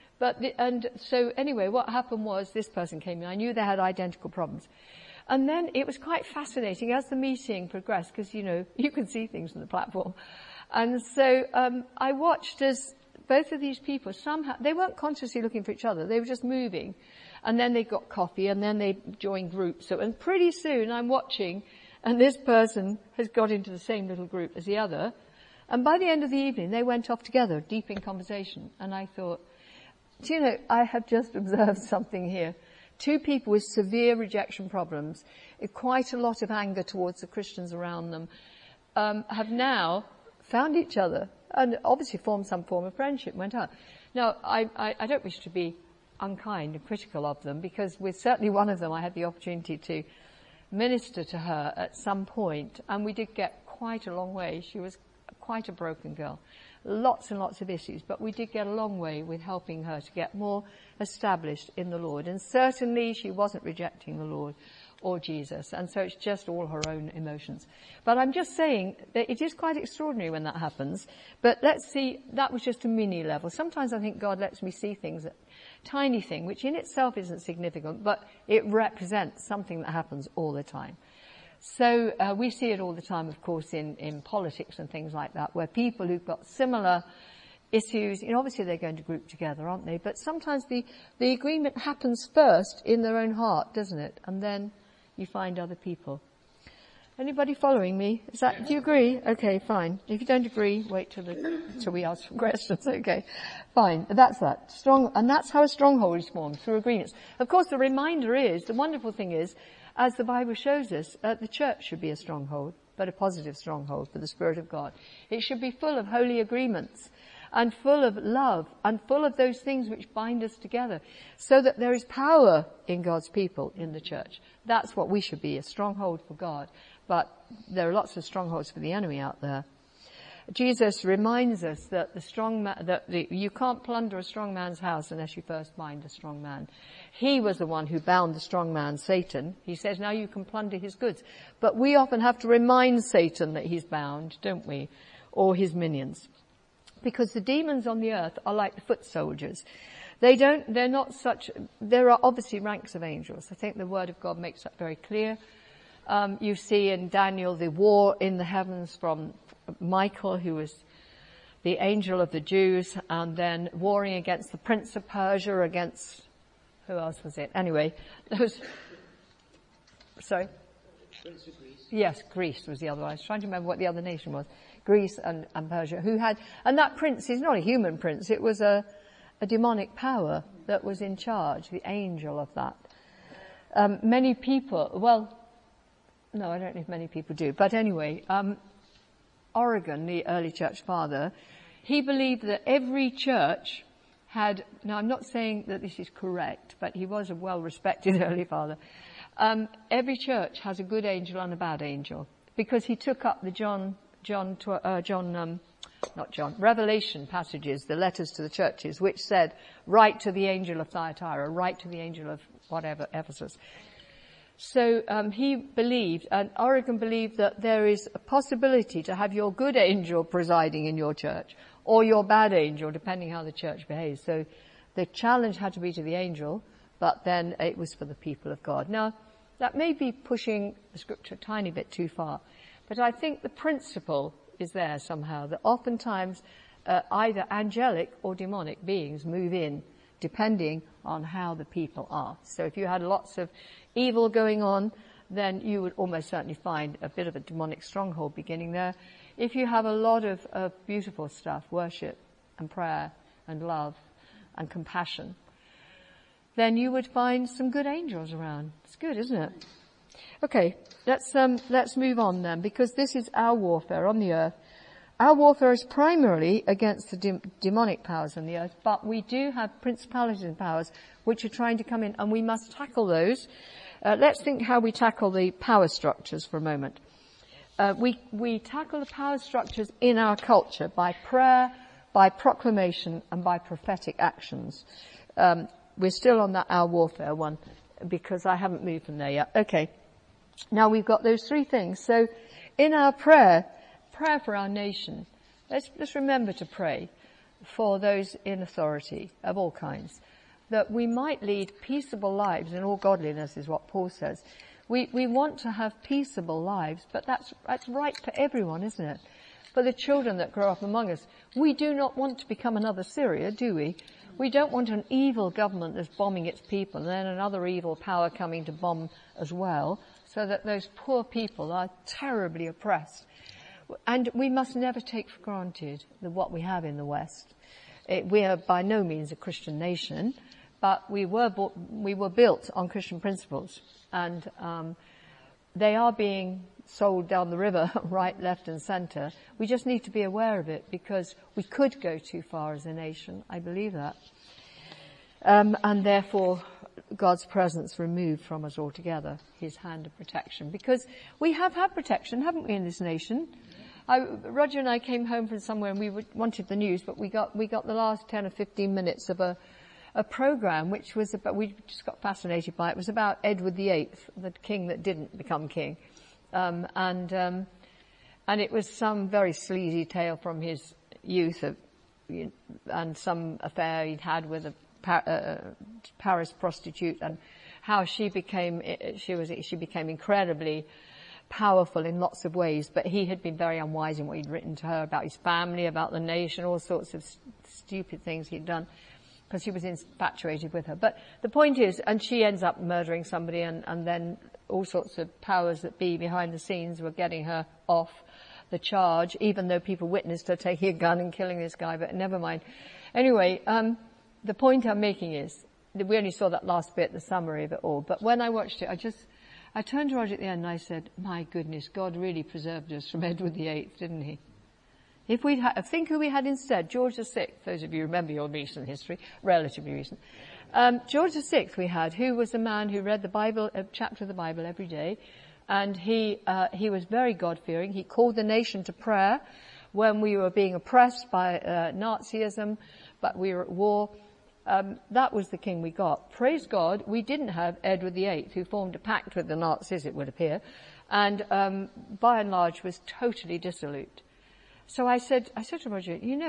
So anyway, what happened was this person came in. I knew they had identical problems. And then it was quite fascinating as the meeting progressed, because, you can see things on the platform. And so, I watched as both of these people somehow, they weren't consciously looking for each other. They were just moving. And then they got coffee and then they joined groups. And pretty soon I'm watching and this person has got into the same little group as the other. And by the end of the evening, they went off together, deep in conversation. And I thought, I have just observed something here. Two people with severe rejection problems, quite a lot of anger towards the Christians around them, have now found each other and obviously formed some form of friendship, went out. Now, I don't wish to be unkind and critical of them, because with certainly one of them I had the opportunity to minister to her at some point, and we did get quite a long way. She was quite a broken girl. Lots and lots of issues, but we did get a long way with helping her to get more established in the Lord. And certainly she wasn't rejecting the Lord or Jesus, and so it's just all her own emotions. But I'm just saying that it is quite extraordinary when that happens. But let's see, that was just a mini level. Sometimes I think God lets me see things, a tiny thing, which in itself isn't significant, but it represents something that happens all the time. So we see it all the time, of course, in politics and things like that, where people who've got similar issues, obviously they're going to group together, aren't they? But sometimes the agreement happens first in their own heart, doesn't it? And then you find other people. Anybody following me? Do you agree? Okay, fine. If you don't agree, wait till we ask some questions. Okay, fine. That's that. And that's how a stronghold is formed, through agreements. Of course, the wonderful thing is, as the Bible shows us, the church should be a stronghold, but a positive stronghold for the Spirit of God. It should be full of holy agreements and full of love and full of those things which bind us together, so that there is power in God's people in the church. That's what we should be, a stronghold for God. But there are lots of strongholds for the enemy out there. Jesus reminds us that you can't plunder a strong man's house unless you first bind a strong man. He was the one who bound the strong man, Satan. He says, now you can plunder his goods. But we often have to remind Satan that he's bound, don't we? Or his minions. Because the demons on the earth are like the foot soldiers. There are obviously ranks of angels. I think the Word of God makes that very clear. You see in Daniel the war in the heavens from Michael, who was the angel of the Jews, and then warring against the prince of Persia, against, who else was it? Anyway, sorry? Prince of Greece. Yes, Greece was the other one. I was trying to remember what the other nation was. Greece and Persia, and that prince is not a human prince, it was a demonic power that was in charge, the angel of that. Many people, no, I don't know if many people do, but anyway, Origen, the early church father, he believed that every church had, now I'm not saying that this is correct, but he was a well-respected early father. Every church has a good angel and a bad angel, because he took up the Revelation passages, the letters to the churches, which said, write to the angel of Thyatira, write to the angel of whatever, Ephesus. So he believed, and Origen believed, that there is a possibility to have your good angel presiding in your church, or your bad angel, depending how the church behaves. So the challenge had to be to the angel, but then it was for the people of God. Now, that may be pushing the scripture a tiny bit too far, but I think the principle is there somehow, that oftentimes either angelic or demonic beings move in, depending on how the people are. So if you had lots of evil going on, then you would almost certainly find a bit of a demonic stronghold beginning there. If you have a lot of beautiful stuff, worship and prayer and love and compassion, then you would find some good angels around. It's good, isn't it? Okay, let's move on then, because this is our warfare on the earth. Our warfare is primarily against the demonic powers on the earth, but we do have principalities and powers which are trying to come in, and we must tackle those. Let's think how we tackle the power structures for a moment. We tackle the power structures in our culture by prayer, by proclamation and by prophetic actions. We're still on that our warfare one because I haven't moved from there yet. Okay. Now we've got those three things. So in our prayer for our nation, let's remember to pray for those in authority of all kinds, that we might lead peaceable lives in all godliness is what Paul says. We want to have peaceable lives, but that's right for everyone, isn't it? For the children that grow up among us. We do not want to become another Syria, do we? We don't want an evil government that's bombing its people and then another evil power coming to bomb as well, so that those poor people are terribly oppressed. And we must never take for granted what we have in the West. We are by no means a Christian nation, but we were built on Christian principles, and they are being sold down the river, right, left and centre. We just need to be aware of it because we could go too far as a nation. I believe that. And therefore, God's presence removed from us altogether, his hand of protection. Because we have had protection, haven't we, in this nation? Roger and I came home from somewhere and we wanted the news, but we got the last 10 or 15 minutes of a program which was about, we just got fascinated by it. It was about Edward VIII, the king that didn't become king. And it was some very sleazy tale from his youth and some affair he'd had with a Paris prostitute, and how she became incredibly powerful in lots of ways, but he had been very unwise in what he'd written to her about his family, about the nation, all sorts of stupid things he'd done because he was infatuated with her. But the point is, and she ends up murdering somebody, and then all sorts of powers that be behind the scenes were getting her off the charge, even though people witnessed her taking a gun and killing this guy, but never mind. Anyway, the point I'm making is that we only saw that last bit, the summary of it all, but when I watched it, I turned to Roger at the end and I said, my goodness, God really preserved us from Edward VIII, didn't he? If we'd think who we had instead, George VI, those of you who remember your recent history, relatively recent. George VI we had, who was a man who read the Bible, a chapter of the Bible every day, and he was very God-fearing. He called the nation to prayer when we were being oppressed by Nazism, but we were at war. That was the king we got. Praise God, we didn't have Edward VIII, who formed a pact with the Nazis, it would appear, and by and large was totally dissolute. So I said to Roger,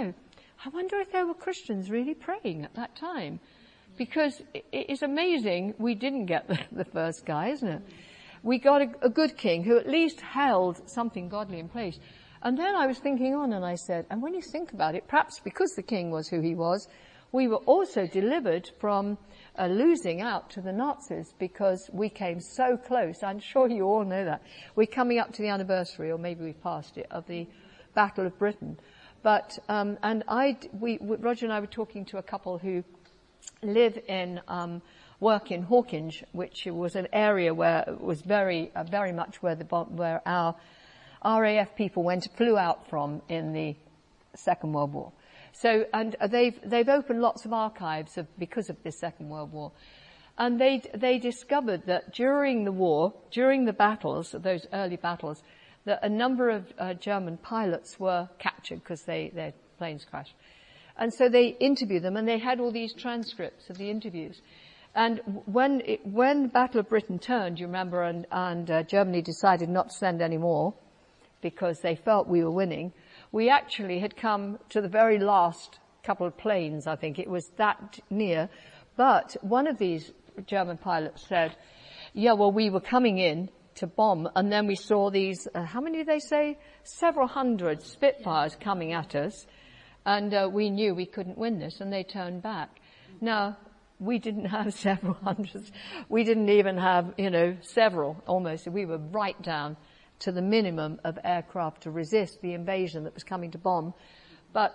I wonder if there were Christians really praying at that time. Because it is amazing we didn't get the first guy, isn't it? We got a good king who at least held something godly in place. And then I was thinking on and I said, and when you think about it, perhaps because the king was who he was, we were also delivered from losing out to the Nazis because we came so close. I'm sure you all know that. We're coming up to the anniversary, or maybe we've passed it, of the Battle of Britain. But, Roger and I were talking to a couple who live in, work in Hawkinge, which was an area where it was very much where our RAF people flew out from in the Second World War. So, and they've opened lots of archives because of this Second World War. And they discovered that during the war, during the battles, those early battles, that a number of German pilots were captured because their planes crashed. And so they interviewed them, and they had all these transcripts of the interviews. And when the Battle of Britain turned, you remember, and Germany decided not to send any more because they felt we were winning, we actually had come to the very last couple of planes, I think. It was that near. But one of these German pilots said, we were coming in to bomb, and then we saw these, how many did they say? Several hundred Spitfires coming at us, and we knew we couldn't win this, and they turned back. Now, we didn't have several hundreds. We didn't even have, several, almost. We were right down to the minimum of aircraft to resist the invasion that was coming to bomb. But,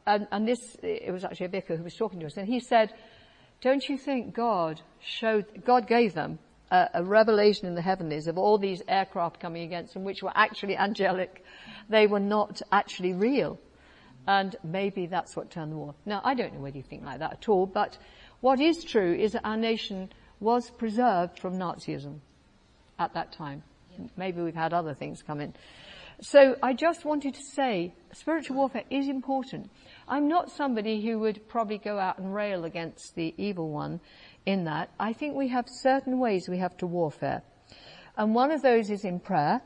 it was actually a vicar who was talking to us, and he said, don't you think God gave them a revelation in the heavenlies of all these aircraft coming against them, which were actually angelic. They were not actually real. And maybe that's what turned the war. Now, I don't know whether you think like that at all, but what is true is that our nation was preserved from Nazism at that time. Maybe we've had other things come in. So I just wanted to say spiritual warfare is important. I'm not somebody who would probably go out and rail against the evil one in that. I think we have certain ways we have to warfare. And one of those is in prayer.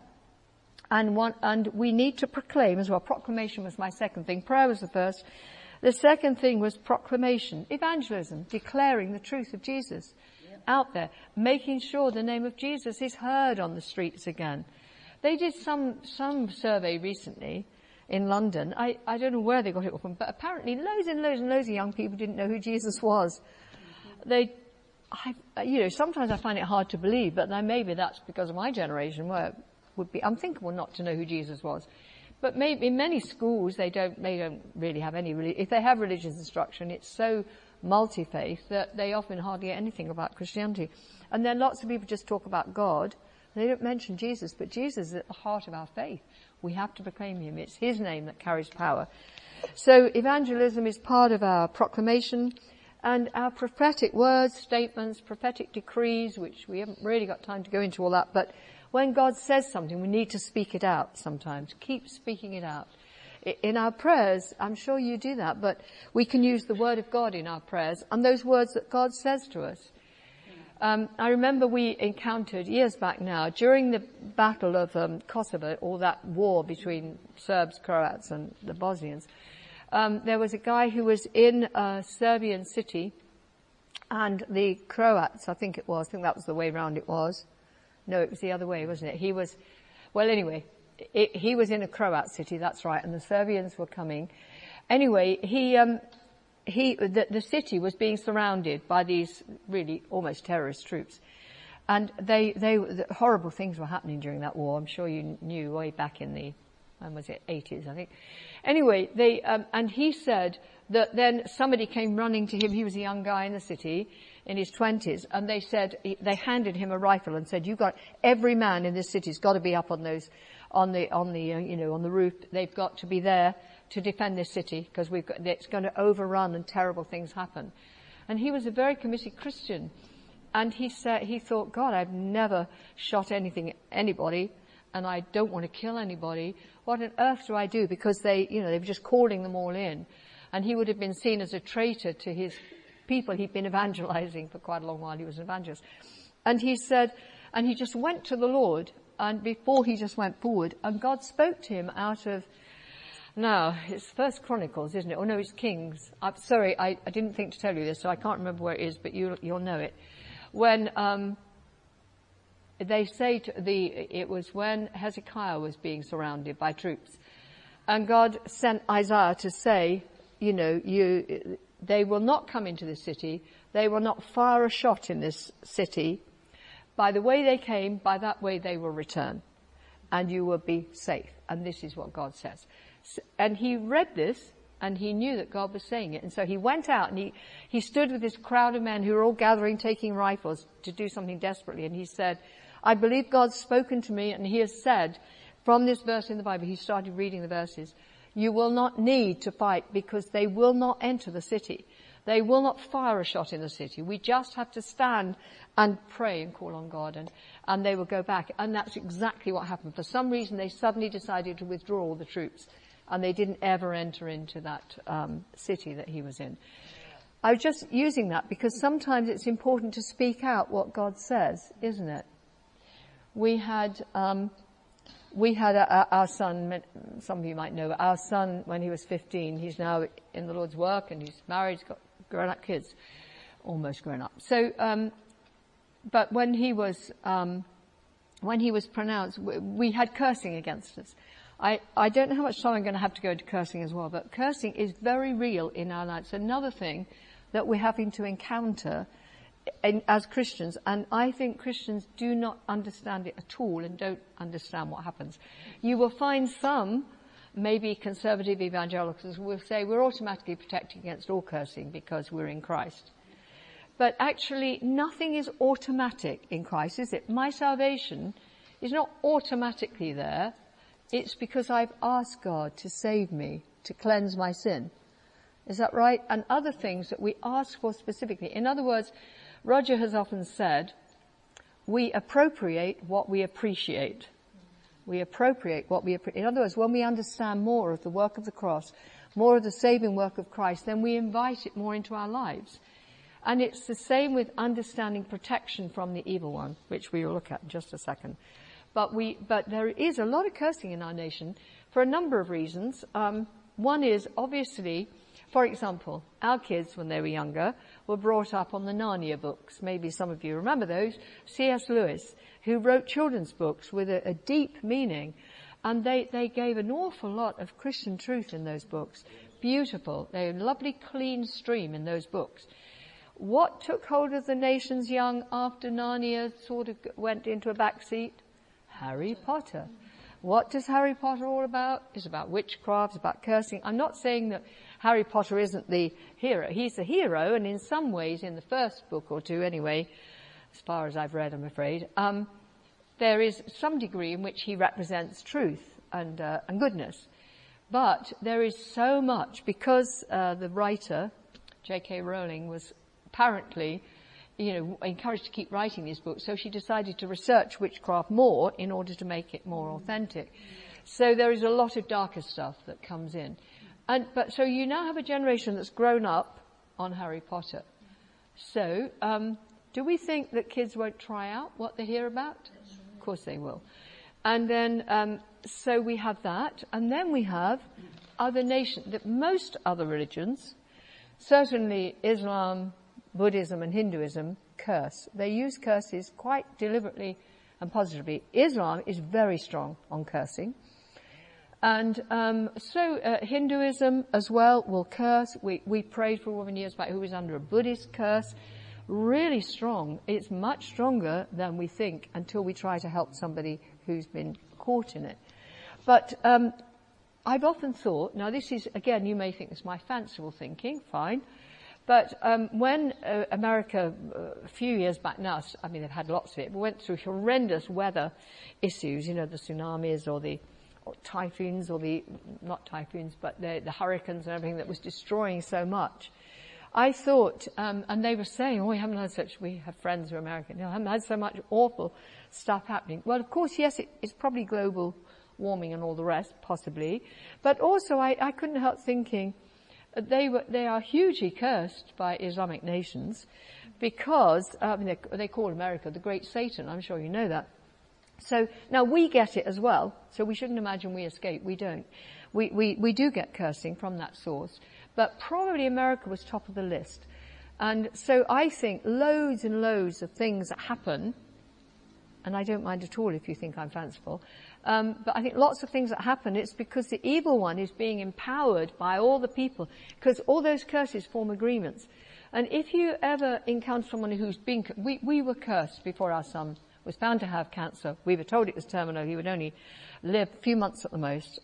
And we need to proclaim as well. Proclamation was my second thing. Prayer was the first. The second thing was proclamation, evangelism, declaring the truth of Jesus out there, making sure the name of Jesus is heard on the streets again. They did some survey recently in London. I don't know where they got it from, but apparently loads and loads and loads of young people didn't know who Jesus was. Sometimes I find it hard to believe, but then maybe that's because of my generation where it would be unthinkable not to know who Jesus was. But maybe in many schools they don't really have any, if they have religious instruction, it's so multi-faith that they often hardly get anything about Christianity. And then lots of people just talk about God. They don't mention Jesus, but Jesus is at the heart of our faith. We have to proclaim him. It's his name that carries power. So evangelism is part of our proclamation and our prophetic words, statements, prophetic decrees, which we haven't really got time to go into all that, but when God says something, we need to speak it out sometimes. Keep speaking it out. In our prayers, I'm sure you do that, but we can use the word of God in our prayers and those words that God says to us. I remember we encountered years back now, during the Battle of Kosovo, or that war between Serbs, Croats and the Bosnians, there was a guy who was in a Serbian city, and the Croats, I think that was the way round it was. No, it was the other way, wasn't it? He was in a Croat city, that's right, and the Serbians were coming. Anyway, the city was being surrounded by these really almost terrorist troops. And horrible things were happening during that war. I'm sure you knew way back in the, when was it, 80s, I think. Anyway, and he said that then somebody came running to him. He was a young guy in the city, in his 20s, and they handed him a rifle and said, every man in this city's got to be up on the roof. They've got to be there to defend this city because it's going to overrun and terrible things happen. And he was a very committed Christian. And he thought, God, I've never shot anybody, and I don't want to kill anybody. What on earth do I do? Because they were just calling them all in. And he would have been seen as a traitor to his people he'd been evangelizing for quite a long while. He was an evangelist. And he said, and he just went to the Lord, and before he just went forward, and God spoke to him out of, now, it's First Chronicles, isn't it? Oh no, it's Kings. I'm sorry, I didn't think to tell you this, so I can't remember where it is, but you'll know it. When they say it was when Hezekiah was being surrounded by troops, and God sent Isaiah to say, they will not come into this city, they will not fire a shot in this city. By the way they came, by that way they will return, and you will be safe. And this is what God says. And he read this, and he knew that God was saying it. And so he went out, and he stood with this crowd of men who were all gathering, taking rifles to do something desperately. And he said, I believe God's spoken to me, and he has said, from this verse in the Bible, he started reading the verses, you will not need to fight because they will not enter the city. They will not fire a shot in the city. We just have to stand and pray and call on God, and they will go back. And that's exactly what happened. For some reason, they suddenly decided to withdraw all the troops, and they didn't ever enter into that city that he was in. I was just using that because sometimes it's important to speak out what God says, isn't it? We had our son, some of you might know, our son, when he was 15, he's now in the Lord's work, and he's married, he's got grown-up kids, almost grown up. So, but when he was pronounced, we had cursing against us. I don't know how much time I'm going to have to go into cursing as well, but cursing is very real in our lives. Another thing that we're having to encounter as Christians, and I think Christians do not understand it at all and don't understand what happens. You will find some, maybe conservative evangelicals, will say we're automatically protected against all cursing because we're in Christ. But actually, nothing is automatic in Christ, is it? My salvation is not automatically there. It's because I've asked God to save me, to cleanse my sin. Is that right? And other things that we ask for specifically. In other words, Roger has often said, we appropriate what we appreciate. We appropriate in other words, when we understand more of the work of the cross, more of the saving work of Christ, then we invite it more into our lives. And it's the same with understanding protection from the evil one, which we will look at in just a second. But there is a lot of cursing in our nation for a number of reasons. One is obviously, for example, our kids when they were younger were brought up on the Narnia books. Maybe some of you remember those. C.S. Lewis, who wrote children's books with a deep meaning. And they gave an awful lot of Christian truth in those books. Beautiful. They had a lovely clean stream in those books. What took hold of the nations young after Narnia sort of went into a back seat? Harry Potter. What does Harry Potter all about? It's about witchcraft, it's about cursing. I'm not saying that Harry Potter isn't the hero. He's the hero, and in some ways, in the first book or two anyway, as far as I've read, I'm afraid, there is some degree in which he represents truth and goodness. But there is so much, because the writer, J.K. Rowling, was apparently, encouraged to keep writing these books, so she decided to research witchcraft more in order to make it more authentic. So there is a lot of darker stuff that comes in. So you now have a generation that's grown up on Harry Potter. So, do we think that kids won't try out what they hear about? Of course they will. And then, so we have that. And then we have other nations, that most other religions, certainly Islam, Buddhism and Hinduism, curse. They use curses quite deliberately and positively. Islam is very strong on cursing. And Hinduism as well will curse. We prayed for a woman years back who was under a Buddhist curse. Really strong. It's much stronger than we think until we try to help somebody who's been caught in it. But I've often thought, now this is, again, you may think this is my fanciful thinking, fine. But when America, a few years back now, I mean, they've had lots of it, but went through horrendous weather issues, the tsunamis or the typhoons, or not typhoons, but the hurricanes and everything that was destroying so much. I thought, and they were saying, we have friends who are American, haven't had so much awful stuff happening. Well, of course, yes, it's probably global warming and all the rest, possibly. But also, I couldn't help thinking, they are hugely cursed by Islamic nations because, they call America the Great Satan. I'm sure you know that. So, now we get it as well, so we shouldn't imagine we escape. We don't. We do get cursing from that source. But probably America was top of the list. And so I think loads and loads of things that happen, and I don't mind at all if you think I'm fanciful, but I think lots of things that happen, it's because the evil one is being empowered by all the people, because all those curses form agreements. And if you ever encounter someone who's been, we were cursed before our son was found to have cancer. We were told it was terminal. He would only live a few months at the most.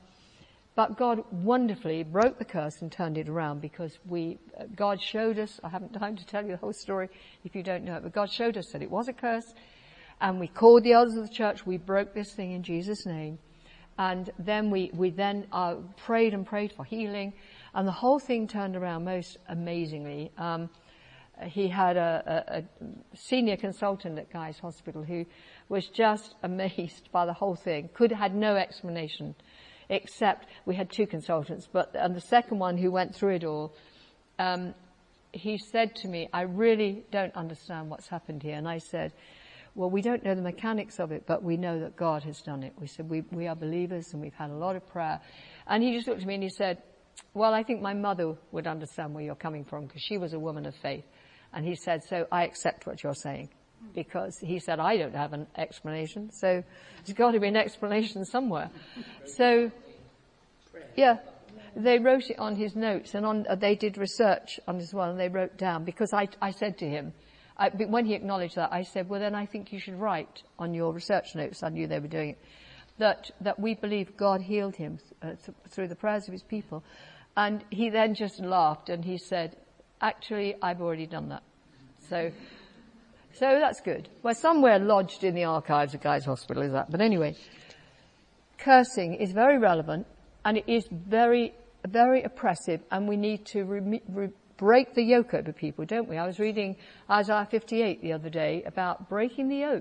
But God wonderfully broke the curse and turned it around, because God showed us, I haven't time to tell you the whole story if you don't know it, but God showed us that it was a curse, and we called the elders of the church, we broke this thing in Jesus' name, and then we prayed and prayed for healing, and the whole thing turned around most amazingly. He had a senior consultant at Guy's Hospital who was just amazed by the whole thing, had no explanation. Except we had two consultants, and the second one who went through it all, he said to me, I really don't understand what's happened here. And I said, well, we don't know the mechanics of it, but we know that God has done it. We said, we are believers and we've had a lot of prayer. And he just looked at me and he said, well, I think my mother would understand where you're coming from, because she was a woman of faith. And he said, so I accept what you're saying. Because he said, I don't have an explanation, so there's got to be an explanation somewhere. So, yeah, they wrote it on his notes, and they did research on as well, and they wrote down, because I said to him, when he acknowledged that, I said, well, then I think you should write on your research notes, I knew they were doing it, that we believe God healed him through the prayers of his people. And he then just laughed, and he said, actually, I've already done that. So that's good. Well, somewhere lodged in the archives of Guy's Hospital is that. But anyway, cursing is very relevant, and it is very, very oppressive, and we need to break the yoke over people, don't we? I was reading Isaiah 58 the other day about breaking the yoke.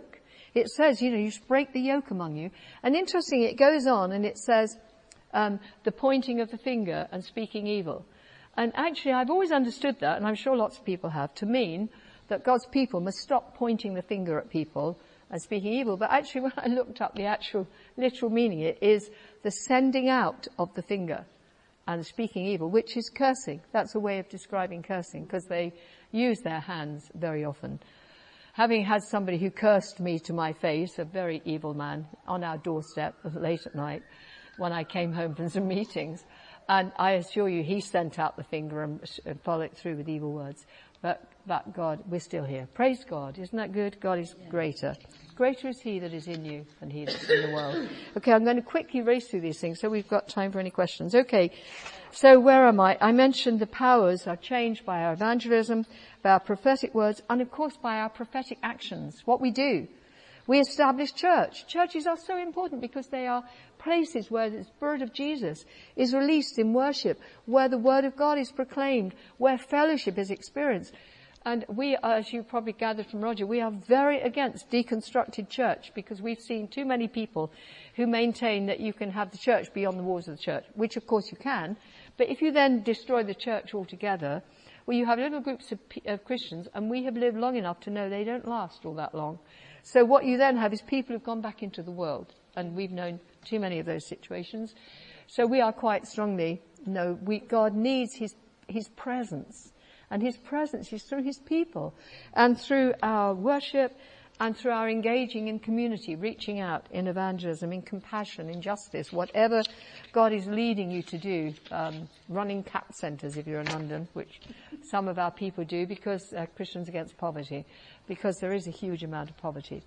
It says, you should break the yoke among you. And interesting, it goes on and it says, the pointing of the finger and speaking evil. And actually, I've always understood that, and I'm sure lots of people have, to mean that God's people must stop pointing the finger at people and speaking evil. But actually, when I looked up the actual literal meaning, it is the sending out of the finger and speaking evil, which is cursing. That's a way of describing cursing, because they use their hands very often. Having had somebody who cursed me to my face, a very evil man, on our doorstep late at night when I came home from some meetings, and I assure you he sent out the finger and followed through with evil words. But God, we're still here. Praise God. Isn't that good? God is greater. Greater is he that is in you than he that's in the world. Okay, I'm going to quickly race through these things so we've got time for any questions. Okay, so where am I? I mentioned the powers are changed by our evangelism, by our prophetic words, and of course by our prophetic actions, what we do. We establish church. Churches are so important because they are places where the Spirit of Jesus is released in worship, where the Word of God is proclaimed, where fellowship is experienced. And we, as you probably gathered from Roger, we are very against deconstructed church because we've seen too many people who maintain that you can have the church beyond the walls of the church, which of course you can. But if you then destroy the church altogether, well, you have little groups of Christians, and we have lived long enough to know they don't last all that long. So what you then have is people who've gone back into the world, and we've known too many of those situations. So we are quite strongly, God needs his presence. And his presence is through his people and through our worship and through our engaging in community, reaching out in evangelism, in compassion, in justice, whatever God is leading you to do, running CAP centres if you're in London, which some of our people do because Christians Against Poverty, because there is a huge amount of poverty.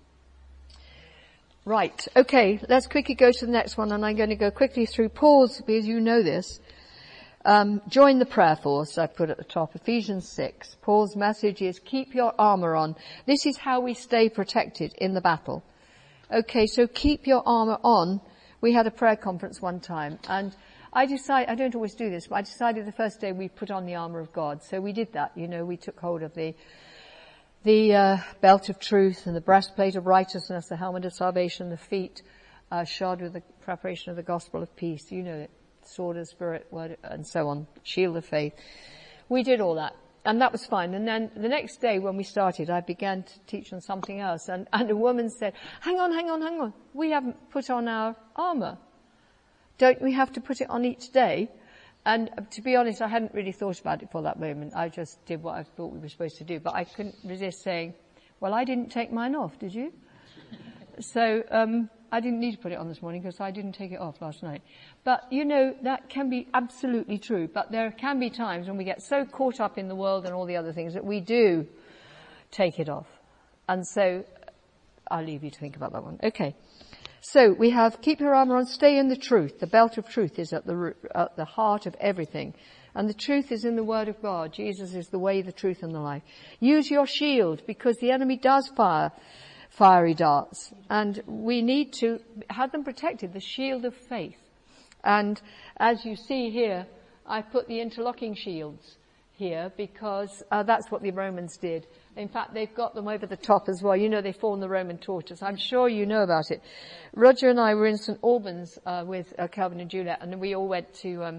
Right, okay, let's quickly go to the next one, and I'm going to go quickly through Paul's, because you know this. Join the prayer force, I put at the top, Ephesians 6. Paul's message is keep your armour on. This is how we stay protected in the battle. Okay, so keep your armour on. We had a prayer conference one time, and I don't always do this, but I decided the first day we put on the armour of God. So we did that, we took hold of the belt of truth and the breastplate of righteousness, the helmet of salvation, the feet shod with the preparation of the gospel of peace. You know it. Sword of Spirit, word, and so on, shield of faith. We did all that, and that was fine. And then the next day when we started, I began to teach on something else, and a woman said, hang on, we haven't put on our armour. Don't we have to put it on each day? And to be honest, I hadn't really thought about it for that moment. I just did what I thought we were supposed to do, but I couldn't resist saying, well, I didn't take mine off, did you? So, I didn't need to put it on this morning because I didn't take it off last night. But, that can be absolutely true. But there can be times when we get so caught up in the world and all the other things that we do take it off. And so, I'll leave you to think about that one. Okay. So, we have keep your armour on, stay in the truth. The belt of truth is at the heart of everything. And the truth is in the Word of God. Jesus is the way, the truth, and the life. Use your shield because the enemy does fire fiery darts, and we need to have them protected, the shield of faith. And as you see here, I put the interlocking shields here because that's what the Romans did. In fact, they've got them over the top as well. They form the Roman tortoise. I'm sure you know about it. Roger and I were in St. Albans with Calvin and Juliet, and we all went to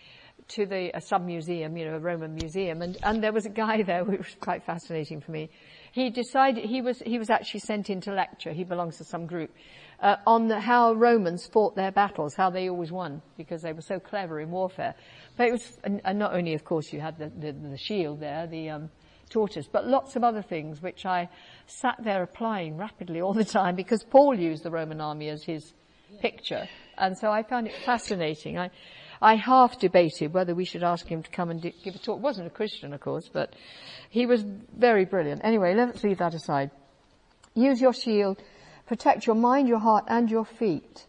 the sub-museum, a Roman museum, and there was a guy there which was quite fascinating for me. He decided he was actually sent in to lecture. He belongs to some group on how Romans fought their battles, how they always won because they were so clever in warfare. But it was, and not only, of course, you had the shield there, the tortoise, but lots of other things which I sat there applying rapidly all the time because Paul used the Roman army as his picture, and so I found it fascinating. I half debated whether we should ask him to come and give a talk. He wasn't a Christian, of course, but he was very brilliant. Anyway, let's leave that aside. Use your shield. Protect your mind, your heart, and your feet.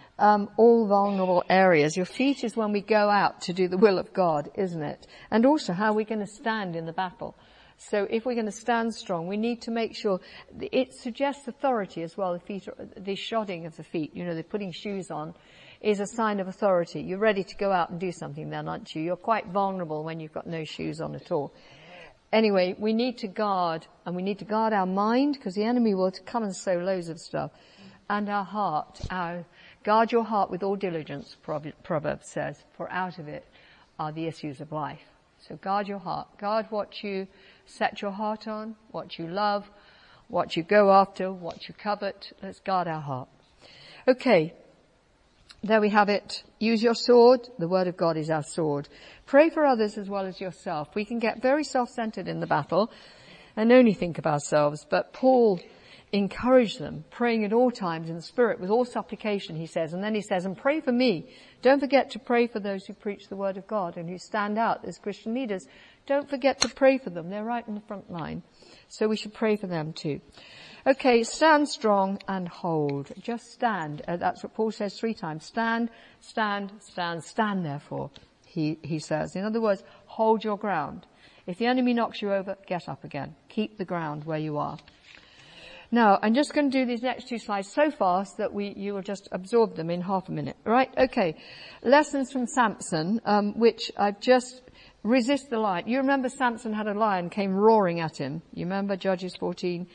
All vulnerable areas. Your feet is when we go out to do the will of God, isn't it? And also how we're going to stand in the battle. So if we're going to stand strong, we need to make sure it suggests authority as well. The shodding of the feet, they're putting shoes on, is a sign of authority. You're ready to go out and do something then, aren't you? You're quite vulnerable when you've got no shoes on at all. Anyway, we need to guard, and we need to guard our mind, because the enemy will come and sow loads of stuff, and our heart. Guard your heart with all diligence, Proverbs says, for out of it are the issues of life. So guard your heart. Guard what you set your heart on, what you love, what you go after, what you covet. Let's guard our heart. Okay. There we have it. Use your sword. The word of God is our sword. Pray for others as well as yourself. We can get very self-centered in the battle and only think of ourselves, but Paul encouraged them, praying at all times in the Spirit with all supplication, he says. And then he says, and pray for me. Don't forget to pray for those who preach the word of God and who stand out as Christian leaders. Don't forget to pray for them. They're right in the front line. So we should pray for them too. Okay, stand strong and hold. Just stand. That's what Paul says 3 times. Stand, stand, stand, stand therefore, he says. In other words, hold your ground. If the enemy knocks you over, get up again. Keep the ground where you are. Now, I'm just going to do these next 2 slides so fast that you will just absorb them in half a minute. Right? Okay. Lessons from Samson, which I've just resist the lion. You remember Samson had a lion came roaring at him. You remember Judges 14?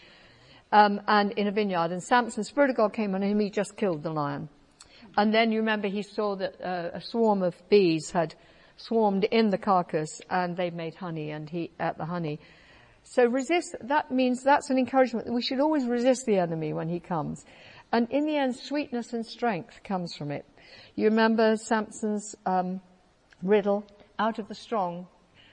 And in a vineyard. And Samson, the Spirit of God came on him. He just killed the lion. And then you remember he saw that a swarm of bees had swarmed in the carcass and they made honey and he ate the honey. So resist, that means that's an encouragement. We should always resist the enemy when he comes. And in the end, sweetness and strength comes from it. You remember Samson's riddle? Out of the strong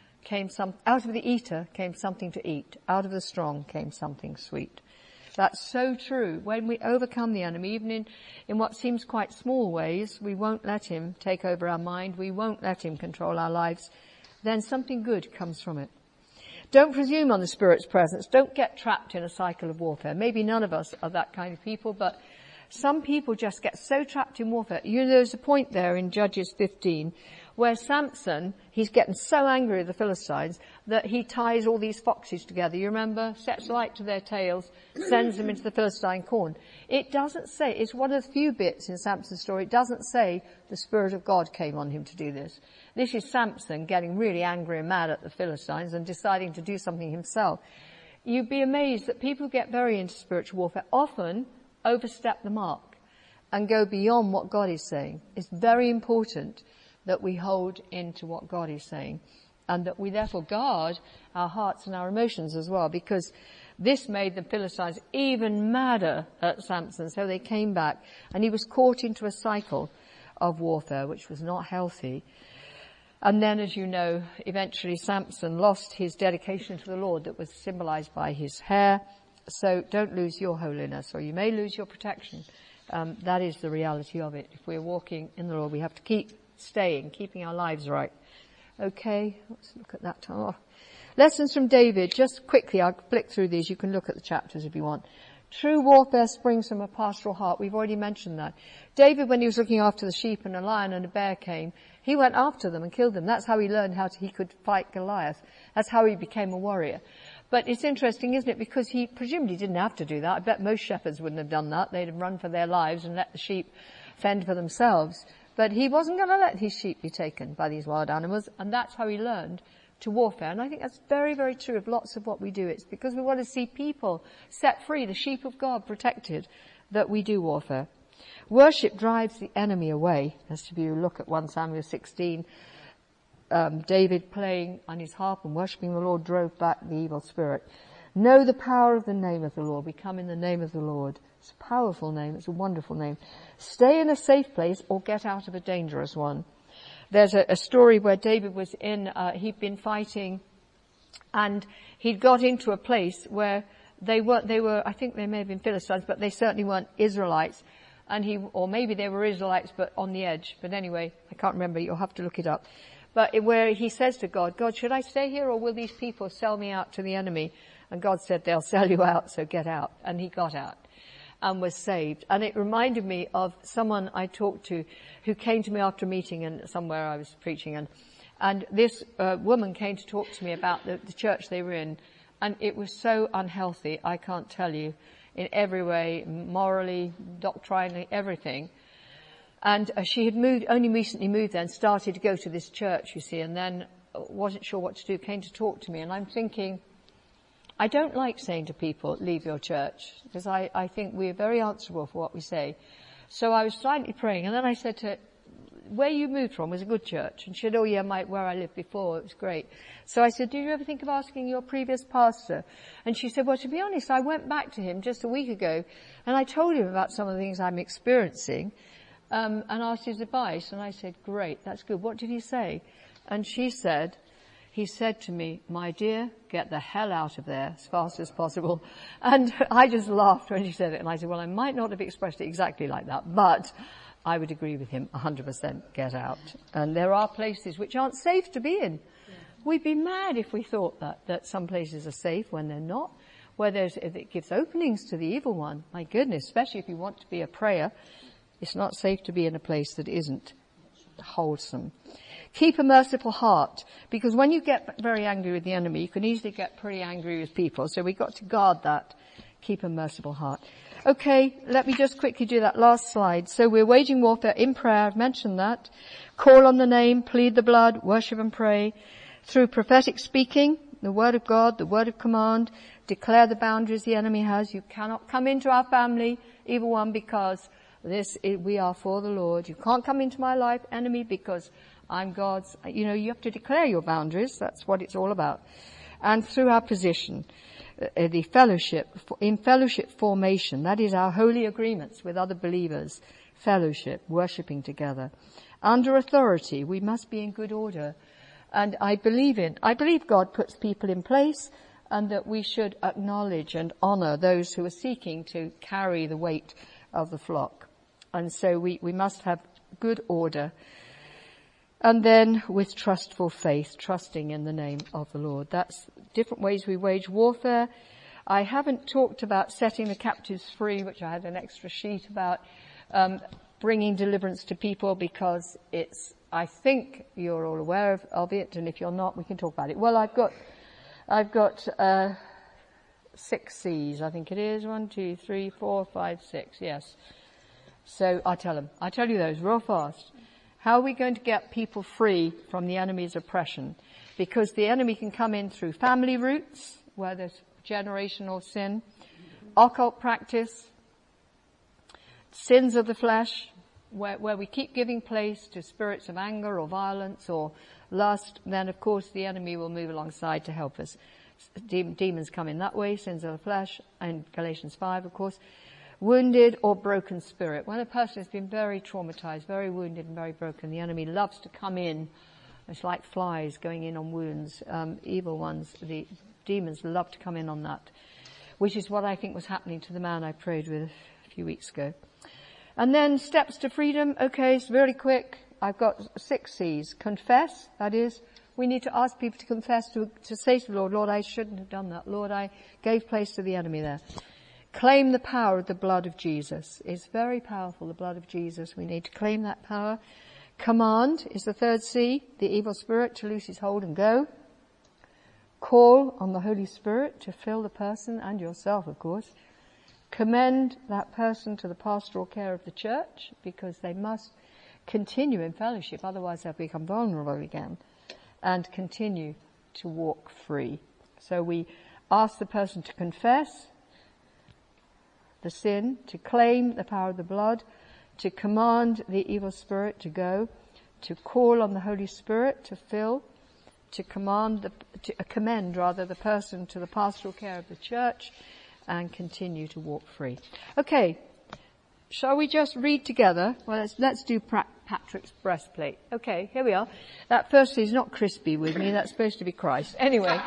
out of the eater came something to eat. Out of the strong came something sweet. That's so true. When we overcome the enemy, even in what seems quite small ways, we won't let him take over our mind. We won't let him control our lives. Then something good comes from it. Don't presume on the Spirit's presence. Don't get trapped in a cycle of warfare. Maybe none of us are that kind of people, but some people just get so trapped in warfare. You know, there's a point there in Judges 15 where Samson, he's getting so angry with the Philistines that he ties all these foxes together. You remember? Sets light to their tails, sends them into the Philistine corn. It doesn't say, it's one of the few bits in Samson's story, it doesn't say the Spirit of God came on him to do this. This is Samson getting really angry and mad at the Philistines and deciding to do something himself. You'd be amazed that people who get very into spiritual warfare often overstep the mark and go beyond what God is saying. It's very important that we hold into what God is saying and that we therefore guard our hearts and our emotions as well, because this made the Philistines even madder at Samson. So they came back and he was caught into a cycle of warfare, which was not healthy. And then, as you know, eventually Samson lost his dedication to the Lord that was symbolized by his hair. So don't lose your holiness, or you may lose your protection. That is the reality of it. If we're walking in the Lord, we have to keep keeping our lives right. Okay, let's look at that. Oh. Lessons from David. Just quickly, I'll flick through these. You can look at the chapters if you want. True warfare springs from a pastoral heart. We've already mentioned that. David, when he was looking after the sheep and a lion and a bear came, he went after them and killed them. That's how he learned he could fight Goliath. That's how he became a warrior. But it's interesting, isn't it? Because he presumably didn't have to do that. I bet most shepherds wouldn't have done that. They'd have run for their lives and let the sheep fend for themselves. But he wasn't going to let his sheep be taken by these wild animals, and that's how he learned to warfare. And I think that's very, very true of lots of what we do. It's because we want to see people set free, the sheep of God protected, that we do warfare. Worship drives the enemy away. As if you look at 1 Samuel 16, David playing on his harp and worshipping the Lord drove back the evil spirit. Know the power of the name of the Lord. We come in the name of the Lord. It's a powerful name. It's a wonderful name. Stay in a safe place or get out of a dangerous one. There's a story where David was he'd been fighting and he'd got into a place where they were, I think they may have been Philistines, but they certainly weren't Israelites. Or maybe they were Israelites, but on the edge. But anyway, I can't remember. You'll have to look it up. But where he says to God, God, should I stay here or will these people sell me out to the enemy? And God said, they'll sell you out, so get out. And he got out and was saved. And it reminded me of someone I talked to who came to me after a meeting and somewhere I was preaching. And this woman came to talk to me about the church they were in. And it was so unhealthy, I can't tell you, in every way, morally, doctrinally, everything. And she had only recently moved there and started to go to this church, you see, and then wasn't sure what to do, came to talk to me, and I'm thinking, I don't like saying to people, leave your church, because I think we're very answerable for what we say. So I was silently praying, and then I said to her, where you moved from was a good church. And she said, oh yeah, where I lived before, it was great. So I said, did you ever think of asking your previous pastor? And she said, well, to be honest, I went back to him just a week ago, and I told him about some of the things I'm experiencing, and asked his advice. And I said, great, that's good. What did he say? And she said, he said to me, my dear, get the hell out of there as fast as possible. And I just laughed when she said it. And I said, well, I might not have expressed it exactly like that, but I would agree with him 100%, get out. And there are places which aren't safe to be in. We'd be mad if we thought that some places are safe when they're not, where if it gives openings to the evil one. My goodness, especially if you want to be a prayer, it's not safe to be in a place that isn't wholesome. Keep a merciful heart, because when you get very angry with the enemy, you can easily get pretty angry with people. So we've got to guard that. Keep a merciful heart. Okay, let me just quickly do that last slide. So we're waging warfare in prayer. I've mentioned that. Call on the name, plead the blood, worship and pray. Through prophetic speaking, the word of God, the word of command, declare the boundaries the enemy has. You cannot come into our family, evil one, because we are for the Lord. You can't come into my life, enemy, because I'm God's. You have to declare your boundaries. That's what it's all about. And through our position, the fellowship, in fellowship formation, that is our holy agreements with other believers, fellowship, worshipping together. Under authority, we must be in good order. And I believe God puts people in place, and that we should acknowledge and honor those who are seeking to carry the weight of the flock. And so we must have good order. And then with trustful faith, trusting in the name of the Lord. That's different ways we wage warfare. I haven't talked about setting the captives free, which I had an extra sheet about, bringing deliverance to people, because I think you're all aware of it, and if you're not, we can talk about it. Well, I've got 6 C's, I think it is. 1, 2, 3, 4, 5, 6, yes. So I'll tell you those real fast. How are we going to get people free from the enemy's oppression? Because the enemy can come in through family roots, where there's generational sin, occult practice, sins of the flesh, where we keep giving place to spirits of anger or violence or lust. Then, of course, the enemy will move alongside to help us. Demons come in that way, sins of the flesh, and Galatians 5, of course. Wounded or broken spirit. When a person has been very traumatized, very wounded and very broken, the enemy loves to come in. It's like flies going in on wounds. Evil ones, the demons love to come in on that, which is what I think was happening to the man I prayed with a few weeks ago. And then steps to freedom. Okay, it's really quick. I've got 6 C's. Confess, that is, we need to ask people to confess, to say to the Lord, Lord, I shouldn't have done that. Lord, I gave place to the enemy there. Claim the power of the blood of Jesus. It's very powerful, the blood of Jesus. We need to claim that power. Command is the 3rd C, the evil spirit to loose his hold and go. Call on the Holy Spirit to fill the person and yourself, of course. Commend that person to the pastoral care of the church, because they must continue in fellowship, otherwise they'll become vulnerable again, and continue to walk free. So we ask the person to confess the sin, to claim the power of the blood, to command the evil spirit to go, to call on the Holy Spirit to fill, to commend the person to the pastoral care of the church, and continue to walk free. Okay, shall we just read together? Well, let's do Patrick's breastplate. Okay, here we are. That first is not crispy with me. That's supposed to be Christ. Anyway.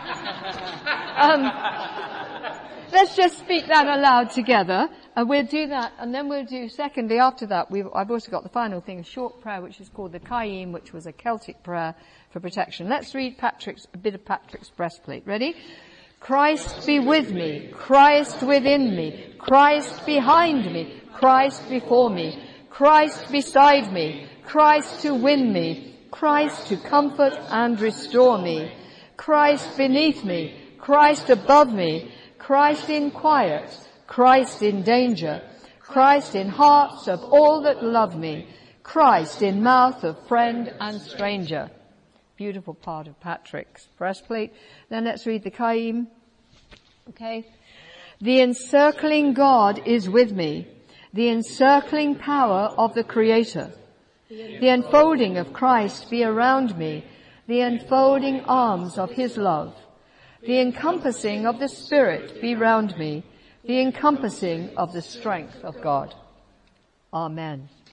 Let's just speak that aloud together, and we'll do that, and then we'll do, secondly, after that, I've also got the final thing, a short prayer, which is called the Kaim, which was a Celtic prayer for protection. Let's read a bit of Patrick's breastplate. Ready? Christ be with me, Christ within me, Christ behind me, Christ before me, Christ beside me, Christ to win me, Christ to comfort and restore me, Christ beneath me, Christ above me, Christ in quiet, Christ in danger, Christ in hearts of all that love me, Christ in mouth of friend and stranger. beautiful part of Patrick's breastplate. Then let's read the Chaim. Okay. The encircling God is with me, the encircling power of the Creator. The enfolding of Christ be around me, the enfolding arms of his love. The encompassing of the Spirit be round me, the encompassing of the strength of God. Amen.